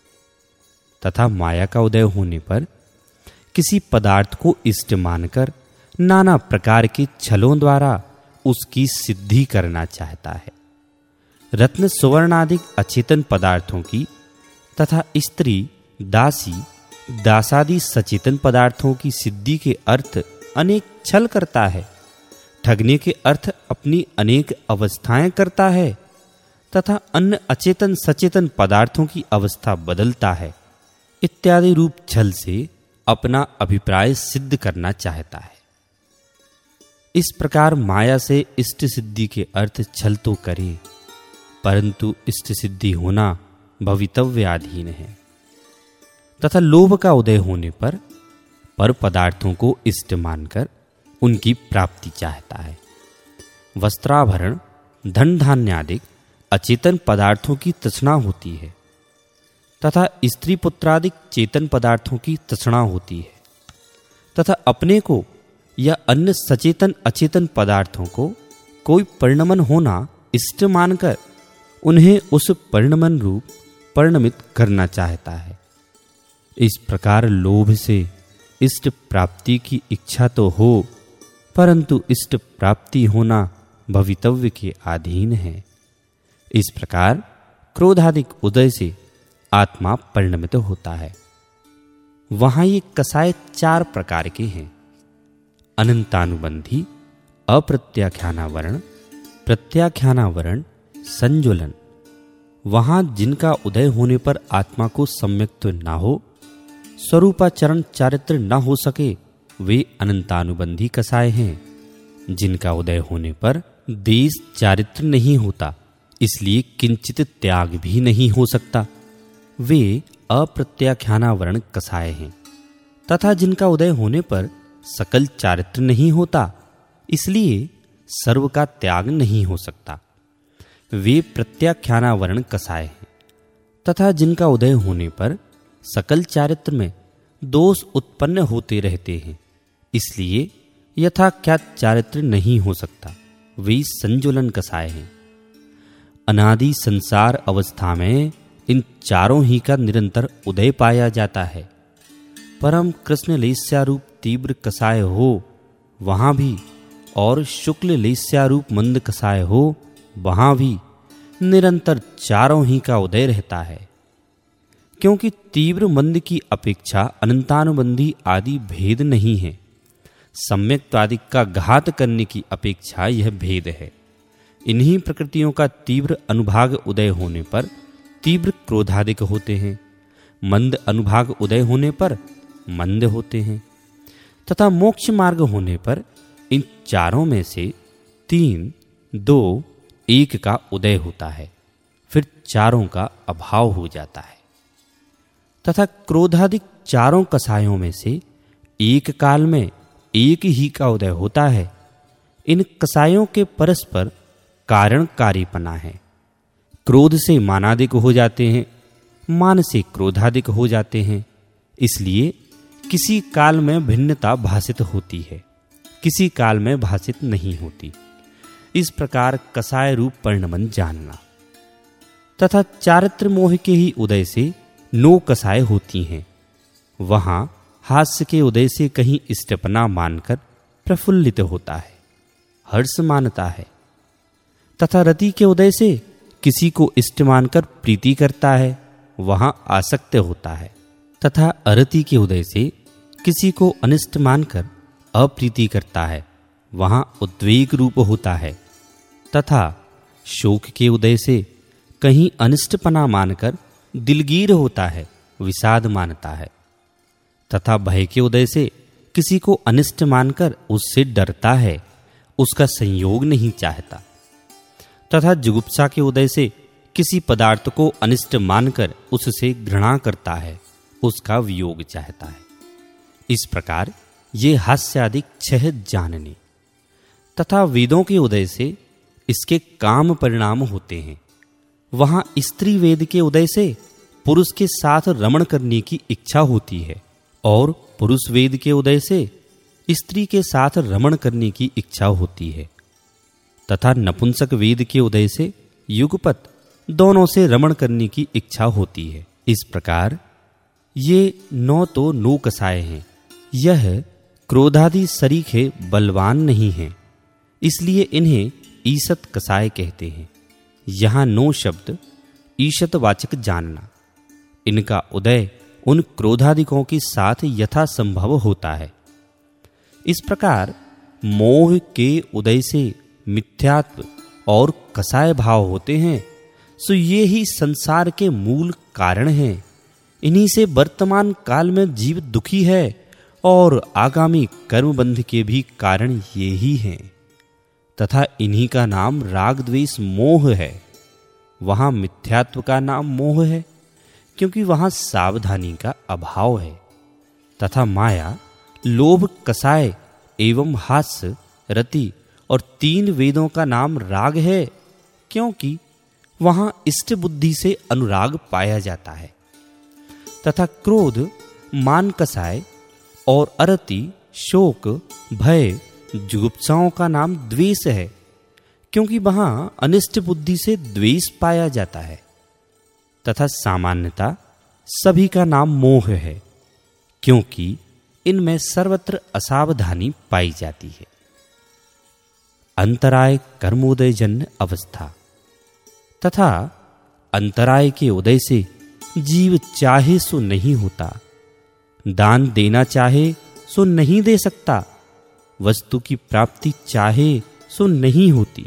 तथा माया का उदय होने पर किसी पदार्थ को इष्ट मानकर नाना प्रकार के छलों द्वारा उसकी सिद्धि करना चाहता है। रत्न सुवर्ण आदि अचेतन पदार्थों की तथा स्त्री दासी दासादि सचेतन पदार्थों की सिद्धि के अर्थ अनेक छल करता है, ठगने के अर्थ अपनी अनेक अवस्थाएं करता है, तथा अन्य अचेतन सचेतन पदार्थों की अवस्था बदलता है इत्यादि रूप छल से अपना अभिप्राय सिद्ध करना चाहता है। इस प्रकार माया से इष्ट सिद्धि के अर्थ छल तो करे, परंतु इष्ट सिद्धि होना भवितव्याधीन है। तथा लोभ का उदय होने पर पर पदार्थों को इष्ट मानकर उनकी प्राप्ति चाहता है। वस्त्राभरण, धन धान्य आदि अचेतन पदार्थों की तृष्णा होती है तथा स्त्री पुत्रादि चेतन पदार्थों की तृष्णा होती है तथा अपने को या अन्य सचेतन अचेतन पदार्थों को कोई परिणमन होना इष्ट मानकर उन्हें उस परिणमन रूप परिणमित करना चाहता है। इस प्रकार लोभ से इष्ट प्राप्ति की इच्छा तो हो, परंतु इष्ट प्राप्ति होना भवितव्य के अधीन है। इस प्रकार क्रोधादिक उदय से आत्मा परिणमित होता है। वहां ये कसाय चार प्रकार के हैं: अनंतानुबंधी, अप्रत्याख्यानावरण, प्रत्याख्यानावरण, संज्वलन। वहां जिनका उदय होने पर आत्मा को सम्यक्त्व न हो, स्वरूपाचरण चारित्र न हो सके, वे अनंतानुबंधी कसाय हैं। जिनका उदय होने पर देश चारित्र नहीं होता, इसलिए किंचित त्याग भी नहीं हो सकता, वे अप्रत्याख्यानावरण कसाय हैं। तथा जिनका उदय होने पर सकल चारित्र नहीं होता, इसलिए सर्व का त्याग नहीं हो सकता, वे प्रत्याख्यानावरण कसाय हैं। तथा जिनका उदय होने पर सकल चारित्र में दोष उत्पन्न होते रहते हैं, इसलिए यथाख्यात चारित्र नहीं हो सकता, वे संज्वलन कसाय हैं। अनादि संसार अवस्था में इन चारों ही का निरंतर उदय पाया जाता है। परम कृष्ण लेस्यारूप तीव्र कसाय हो वहां भी, और शुक्ल लेस्यारूप मंद कसाय हो वहां भी निरंतर चारों ही का उदय रहता है। क्योंकि तीव्र मंद की अपेक्षा अनंतानुबंधी आदि भेद नहीं है, सम्यक्त्वादि का घात करने की अपेक्षा यह भेद है। इन्हीं प्रकृतियों का तीव्र अनुभाग उदय होने पर तीव्र क्रोधादिक होते हैं, मंद अनुभाग उदय होने पर मंद होते हैं, तथा मोक्ष मार्ग होने पर इन चारों में से तीन, दो, एक का उदय होता है, फिर चारों का अभाव हो जाता है। तथा क्रोधादिक चारों कसायों में से एक काल में एक ही का उदय होता है। इन कसायों के परस्पर कारण कार्यपना है। क्रोध से मानादिक हो जाते हैं, मान से क्रोधादिक हो जाते हैं, इसलिए किसी काल में भिन्नता भासित होती है, किसी काल में भासित नहीं होती। इस प्रकार कसाय रूप परिणमन जानना। तथा चारित्र मोह के ही उदय से नौ कसाय होती हैं। वहां हास्य के उदय से कहीं इष्टपना मानकर प्रफुल्लित होता है, हर्ष मानता है, तथा रति के उदय से किसी को इष्ट मानकर प्रीति करता है, वहां आसक्त होता है, तथा अरति के उदय से किसी को अनिष्ट मानकर अप्रीति करता है, वहां उद्वेग रूप होता है, तथा शोक के उदय से कहीं अनिष्टपना मानकर दिलगीर होता है, विषाद मानता है, तथा भय के उदय से किसी को अनिष्ट मानकर उससे डरता है, उसका संयोग नहीं चाहता, तथा जुगुप्सा के उदय से किसी पदार्थ को अनिष्ट मानकर उससे घृणा करता है, उसका वियोग चाहता है। इस प्रकार ये हास्यादिक छह जानने। तथा वेदों के उदय से इसके काम परिणाम होते हैं। वहां स्त्री वेद के उदय से पुरुष के साथ रमण करने की इच्छा होती है, और पुरुष वेद के उदय से स्त्री के साथ रमण करने की इच्छा होती है, तथा नपुंसक वेद के उदय से युगपत दोनों से रमण करने की इच्छा होती है। इस प्रकार ये नौ तो नौ कसाय हैं। यह क्रोधादि सरीखे बलवान नहीं हैं, इसलिए इन्हें ईशत कसाय कहते हैं। यहाँ नौ शब्द ईशतवाचक जानना। इनका उदय उन क्रोधादिकों के साथ यथा संभव होता है। इस प्रकार मोह के उदय से मिथ्यात्व और कसाय भाव होते हैं, सो ये ही संसार के मूल कारण हैं। इन्हीं से वर्तमान काल में जीव दुखी है और आगामी कर्मबंध के भी कारण ये ही हैं, तथा इन्हीं का नाम राग द्वेष मोह है। वहां मिथ्यात्व का नाम मोह है, क्योंकि वहां सावधानी का अभाव है, तथा माया लोभ कसाय एवं हास्य रति और तीन वेदों का नाम राग है, क्योंकि वहां इष्ट बुद्धि से अनुराग पाया जाता है, तथा क्रोध मान कसाय और अरति शोक भय जुगुप्साओं का नाम द्वेष है, क्योंकि वहां अनिष्ट बुद्धि से द्वेष पाया जाता है, तथा सामान्यता सभी का नाम मोह है, क्योंकि इनमें सर्वत्र असावधानी पाई जाती है। अंतराय कर्मोदय जन्य अवस्था तथा अंतराय के उदय से जीव चाहे सो नहीं होता, दान देना चाहे सो नहीं दे सकता, वस्तु की प्राप्ति चाहे सो नहीं होती,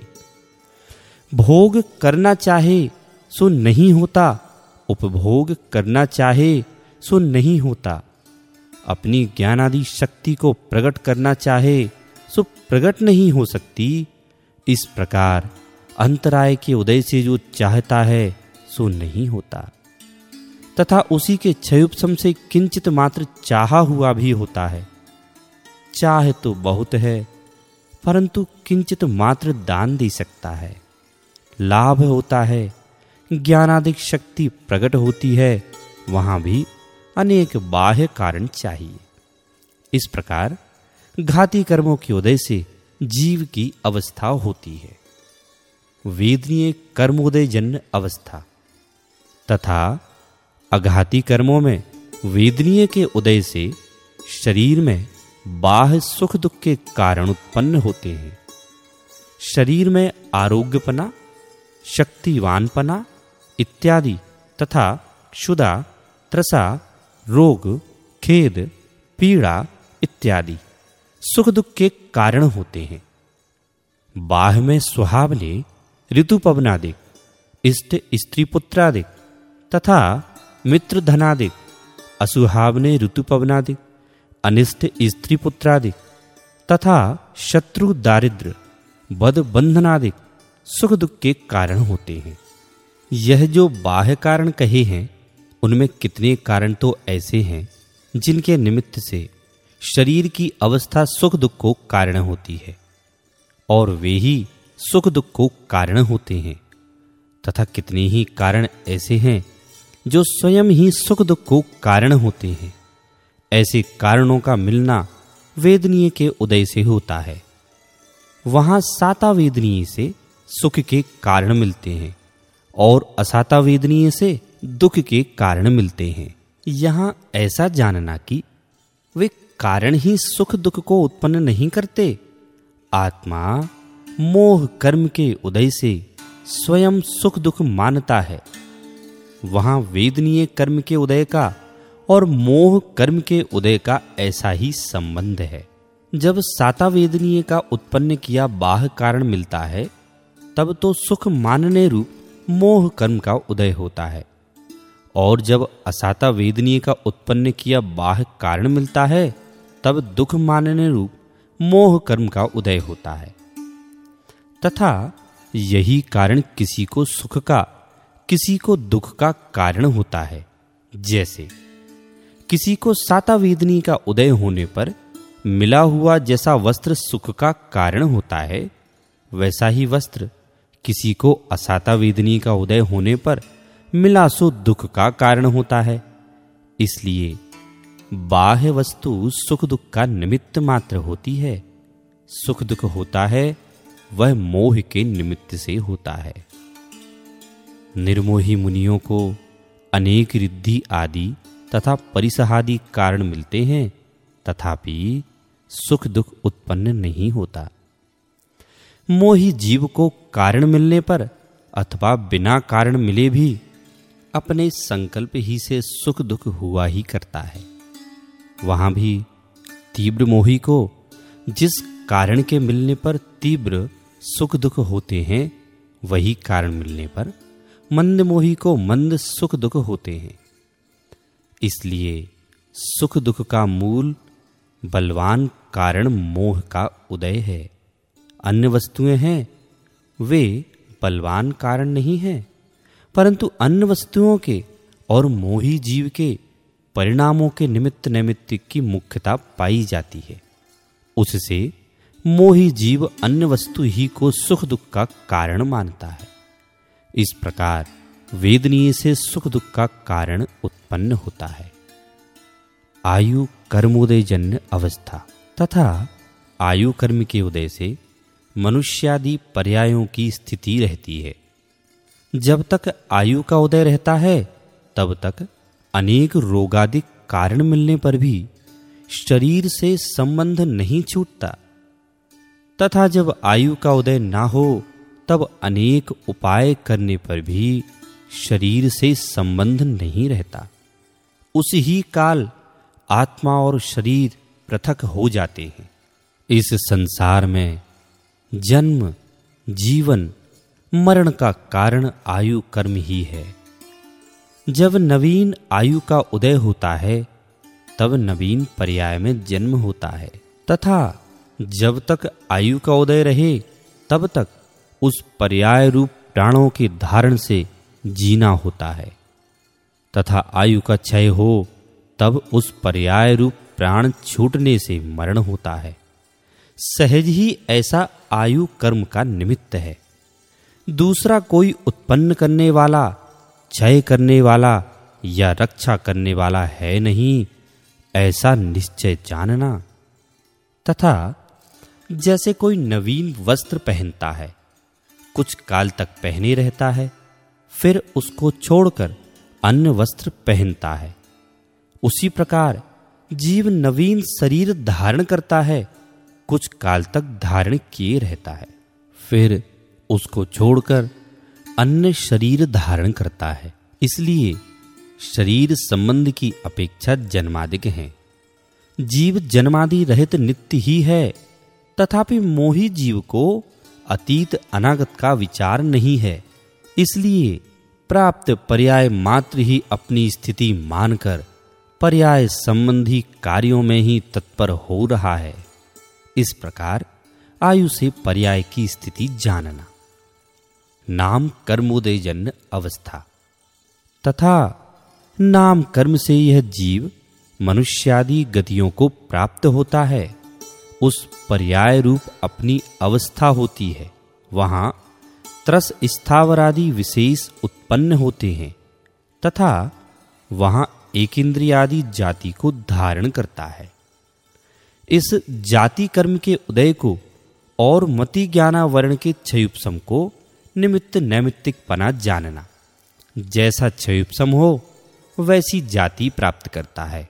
भोग करना चाहे सो नहीं होता, उपभोग करना चाहे सो नहीं होता, अपनी ज्ञानादि शक्ति को प्रकट करना चाहे सो प्रकट नहीं हो सकती। इस प्रकार अंतराय के उदय से जो चाहता है सो नहीं होता, तथा उसी के क्षयोपशम से किंचित मात्र चाहा हुआ भी होता है। चाह तो बहुत है, परंतु किंचित मात्र दान दे सकता है, लाभ होता है, ज्ञानादिक शक्ति प्रकट होती है, वहां भी अनेक बाह्य कारण चाहिए। इस प्रकार घाती कर्मों के उदय से जीव की अवस्था होती है। वेदनीय कर्मोदय जन्य अवस्था तथा अघाती कर्मों में वेदनीय के उदय से शरीर में बाह्य सुख दुख के कारण उत्पन्न होते हैं। शरीर में आरोग्यपना, शक्तिवानपना इत्यादि तथा क्षुधा, त्रसा, रोग, खेद, पीड़ा इत्यादि सुख दुख के कारण होते हैं। बाह्य में स्वभावले ऋतुपवनादिक, इष्ट स्त्री पुत्रादिक तथा मित्र धनादिक, असुहावने ऋतुपवनादिक, अनिष्ट स्त्री पुत्रादिक तथा शत्रु दारिद्र बद बंधनादिक सुख दुख के कारण होते हैं। यह जो बाह्य कारण कहे हैं, उनमें कितने कारण तो ऐसे हैं जिनके निमित्त से शरीर की अवस्था सुख दुख को कारण होती है, और वे ही सुख दुख को कारण होते हैं, तथा कितने ही कारण ऐसे हैं जो स्वयं ही सुख दुख को कारण होते हैं। ऐसे कारणों का मिलना वेदनीय के उदय से होता है। वहां साता वेदनीय से सुख के कारण मिलते हैं और असाता वेदनीय से दुख के कारण मिलते हैं। यहां ऐसा जानना कि वे कारण ही सुख दुख को उत्पन्न नहीं करते। आत्मा मोह कर्म के उदय से स्वयं सुख दुख मानता है। वहां वेदनीय कर्म के उदय का और मोह कर्म के उदय का ऐसा ही संबंध है। जब साता वेदनीय का उत्पन्न किया बाह्य कारण मिलता है, तब तो सुख मानने रूप मोह कर्म का उदय होता है, और जब असाता वेदनीय का उत्पन्न किया बाह्य कारण मिलता है, तब दुख मानने रूप मोह कर्म का उदय होता है। तथा यही कारण किसी को सुख का, किसी को दुख का कारण होता है। जैसे किसी को साता वेदनी का उदय होने पर मिला हुआ जैसा वस्त्र सुख का कारण होता है, वैसा ही वस्त्र किसी को असाता वेदनी का उदय होने पर मिला सो दुख का कारण होता है। इसलिए बाह्य वस्तु सुख दुख का निमित्त मात्र होती है। सुख दुख होता है वह मोह के निमित्त से होता है। निर्मोही मुनियों को अनेक रिद्धि आदि तथा परिसहादि कारण मिलते हैं, तथापि सुख दुख उत्पन्न नहीं होता। मोही जीव को कारण मिलने पर अथवा बिना कारण मिले भी अपने संकल्प ही से सुख दुख हुआ ही करता है। वहां भी तीव्र मोही को जिस कारण के मिलने पर तीव्र सुख दुख होते हैं, वही कारण मिलने पर मंद मोही को मंद सुख दुख होते हैं। इसलिए सुख दुख का मूल बलवान कारण मोह का उदय है। अन्य वस्तुएं हैं, वे बलवान कारण नहीं हैं, परंतु अन्य वस्तुओं के और मोही जीव के परिणामों के निमित्त नैमित्तिक की मुख्यता पाई जाती है। उससे मोही जीव अन्य वस्तु ही को सुख दुख का कारण मानता है। इस प्रकार वेदनीय से सुख दुख का कारण उत्पन्न होता है। आयु कर्मोदय जन्य अवस्था तथा आयु कर्म के उदय से मनुष्यादि पर्यायों की स्थिति रहती है। जब तक आयु का उदय रहता है तब तक अनेक रोगादि कारण मिलने पर भी शरीर से संबंध नहीं छूटता, तथा जब आयु का उदय ना हो तब अनेक उपाय करने पर भी शरीर से संबंध नहीं रहता। उस ही काल आत्मा और शरीर पृथक हो जाते हैं। इस संसार में जन्म, जीवन, मरण का कारण आयु कर्म ही है। जब नवीन आयु का उदय होता है तब नवीन पर्याय में जन्म होता है, तथा जब तक आयु का उदय रहे तब तक उस पर्याय रूप प्राणों के धारण से जीना होता है, तथा आयु का क्षय हो तब उस पर्याय रूप प्राण छूटने से मरण होता है। सहज ही ऐसा आयु कर्म का निमित्त है। दूसरा कोई उत्पन्न करने वाला, क्षय करने वाला या रक्षा करने वाला है नहीं, ऐसा निश्चय जानना। तथा जैसे कोई नवीन वस्त्र पहनता है, कुछ काल तक पहने रहता है, फिर उसको छोड़कर अन्य वस्त्र पहनता है, उसी प्रकार जीव नवीन शरीर धारण करता है, कुछ काल तक धारण किए रहता है, फिर उसको छोड़कर अन्य शरीर धारण करता है। इसलिए शरीर संबंध की अपेक्षा जन्मादिक है। जीव जन्मादि रहित नित्य ही है, तथापि मोही जीव को अतीत अनागत का विचार नहीं है। इसलिए प्राप्त पर्याय मात्र ही अपनी स्थिति मानकर पर्याय संबंधी कार्यों में ही तत्पर हो रहा है। इस प्रकार आयु से पर्याय की स्थिति जानना। नाम कर्मोदय जन्य अवस्था तथा नाम कर्म से यह जीव मनुष्यादि गतियों को प्राप्त होता है। उस पर्याय रूप अपनी अवस्था होती है, वहां त्रस स्थावरादि विशेष उत्पन्न होते हैं, तथा वहां एकेंद्रियादि जाति को धारण करता है। इस जाति कर्म के उदय को और मति ज्ञानावरण के क्षयोपशम को निमित्त नैमित्तिक पना जानना। जैसा क्षयोपशम हो वैसी जाति प्राप्त करता है,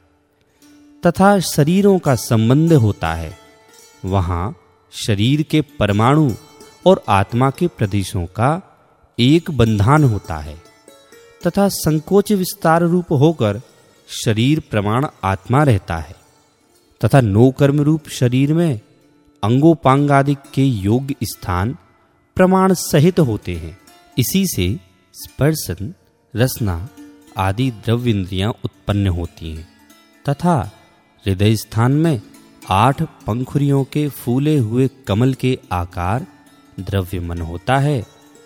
तथा शरीरों का संबंध होता है, वहां शरीर के परमाणु और आत्मा के प्रदेशों का एक बंधन होता है, तथा संकोच विस्तार रूप होकर शरीर प्रमाण आत्मा रहता है, तथा नो कर्म रूप शरीर में अंगोपांगादिक के योग्य स्थान प्रमाण सहित होते हैं। इसी से स्पर्शन, रसना आदि द्रव्य इंद्रियां उत्पन्न होती हैं, तथा हृदय स्थान में आठ पंखुरियों के फूले हुए कमल के आकार द्रव्य मन होता है,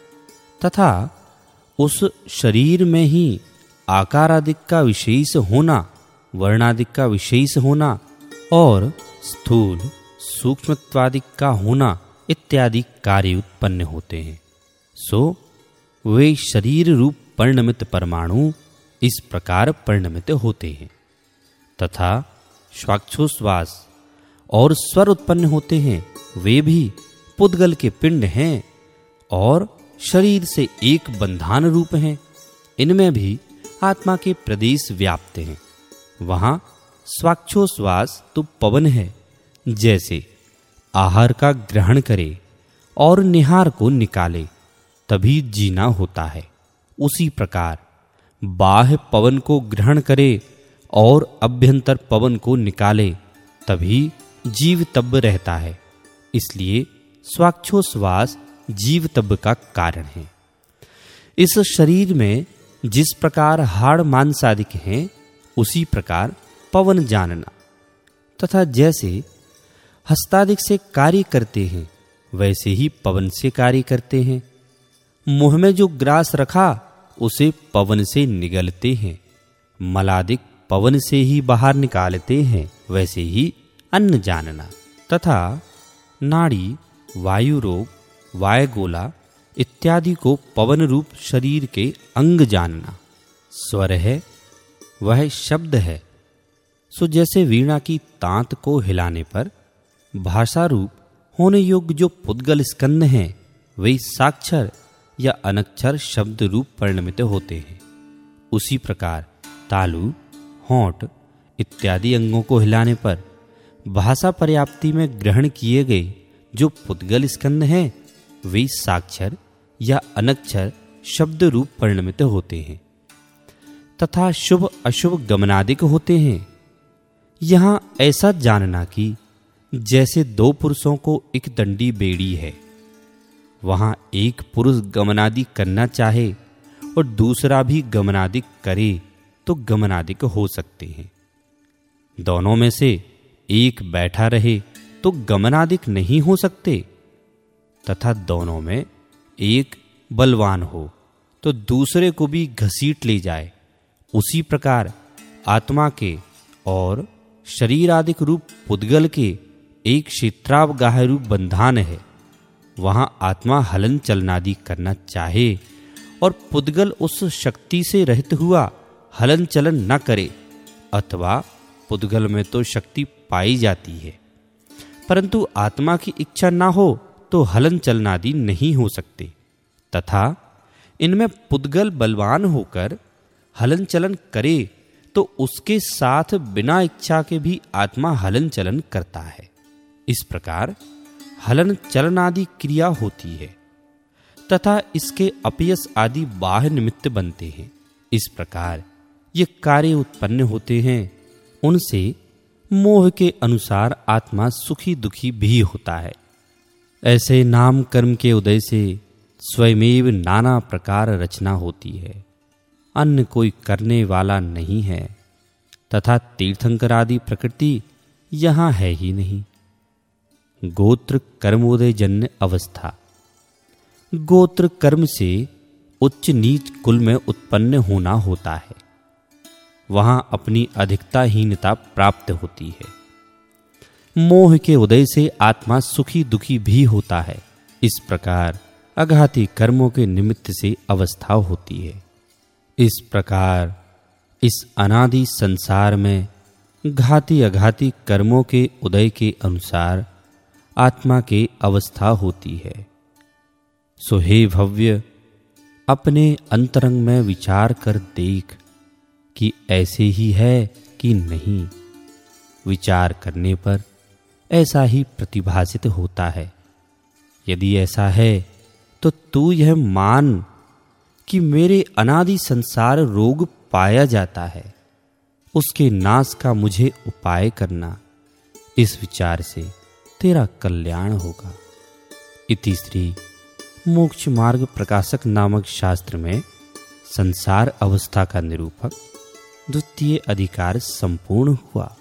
तथा उस शरीर में ही आकारादिक का विशेष होना, वर्णादिक का विशेष होना और स्थूल सूक्ष्मत्वादिक का होना इत्यादि कार्य उत्पन्न होते हैं। सो वे शरीर रूप परिणमित परमाणु इस प्रकार परिणमित होते हैं, तथा श्वाक्षोश्वास और स्वर उत्पन्न होते हैं, वे भी पुद्गल के पिंड हैं और शरीर से एक बंधान रूप हैं। इनमें भी आत्मा के प्रदेश व्याप्त हैं। वहां स्वाक्षोश्वास तो पवन है, जैसे आहार का ग्रहण करे और निहार को निकाले तभी जीना होता है, उसी प्रकार बाह्य पवन को ग्रहण करे और अभ्यंतर पवन को निकाले तभी जीव तब रहता है। इसलिए स्वाक्षोश्वास जीव तब का कारण है। इस शरीर में जिस प्रकार हाड़ मांसादिक हैं, उसी प्रकार पवन जानना, तथा जैसे हस्तादिक से कार्य करते हैं वैसे ही पवन से कार्य करते हैं। मुंह में जो ग्रास रखा उसे पवन से निगलते हैं। मलादिक पवन से ही बाहर निकालते हैं, वैसे ही अन्न जानना तथा नाड़ी, वायु रोग, वायुगोला इत्यादि को पवन रूप शरीर के अंग जानना। स्वर है वह शब्द है। सो जैसे वीणा की तांत को हिलाने पर भाषा रूप होने योग्य जो पुद्गल स्कंद हैं वे साक्षर या अनक्षर शब्द रूप परिणमित होते हैं, उसी प्रकार तालु, होंठ इत्यादि अंगों को हिलाने पर भाषा पर्याप्ति में ग्रहण किए गए जो पुद्गल स्कंद हैं वे साक्षर या अनक्षर शब्द रूप परिणमित होते हैं तथा शुभ अशुभ गमनादिक होते हैं। यहां ऐसा जानना कि जैसे दो पुरुषों को एक दंडी बेड़ी है, वहां एक पुरुष गमनादि करना चाहे और दूसरा भी गमनादिक करे तो गमनादिक हो सकते हैं। दोनों में से एक बैठा रहे तो गमनादिक नहीं हो सकते तथा दोनों में एक बलवान हो तो दूसरे को भी घसीट ले जाए, उसी प्रकार आत्मा के और शरीर आदिक रूप पुद्गल के एक क्षेत्रावगाह रूप बंधान है। वहां आत्मा हलन चलनादि करना चाहे और पुद्गल उस शक्ति से रहित हुआ हलन चलन न करे, अथवा पुद्गल में तो शक्ति पाई जाती है परंतु आत्मा की इच्छा न हो तो हलन चलनादि नहीं हो सकते, तथा इनमें पुद्गल बलवान होकर हलन चलन करे तो उसके साथ बिना इच्छा के भी आत्मा हलन चलन करता है। इस प्रकार हलन चलन आदि क्रिया होती है तथा इसके अपयस आदि बाह्य निमित्त बनते हैं। इस प्रकार ये कार्य उत्पन्न होते हैं, उनसे मोह के अनुसार आत्मा सुखी दुखी भी होता है। ऐसे नाम कर्म के उदय से स्वयमेव नाना प्रकार रचना होती है, अन्य कोई करने वाला नहीं है तथा तीर्थंकर आदि प्रकृति यहाँ है ही नहीं। गोत्र कर्मोदय जन्य अवस्था। गोत्र कर्म से उच्च नीच कुल में उत्पन्न होना होता है, वहां अपनी अधिकताहीनता प्राप्त होती है। मोह के उदय से आत्मा सुखी दुखी भी होता है। इस प्रकार अघाती कर्मों के निमित्त से अवस्था होती है। इस प्रकार इस अनादि संसार में घाती अघाती कर्मों के उदय के अनुसार आत्मा के अवस्था होती है। सो हे भव्य, अपने अंतरंग में विचार कर देख कि ऐसे ही है कि नहीं। विचार करने पर ऐसा ही प्रतिभासित होता है। यदि ऐसा है तो तू यह मान कि मेरे अनादि संसार रोग पाया जाता है, उसके नाश का मुझे उपाय करना। इस विचार से तेरा कल्याण होगा। इति श्री मोक्ष मार्ग प्रकाशक नामक शास्त्र में संसार अवस्था का निरूपक द्वितीय अधिकार संपूर्ण हुआ।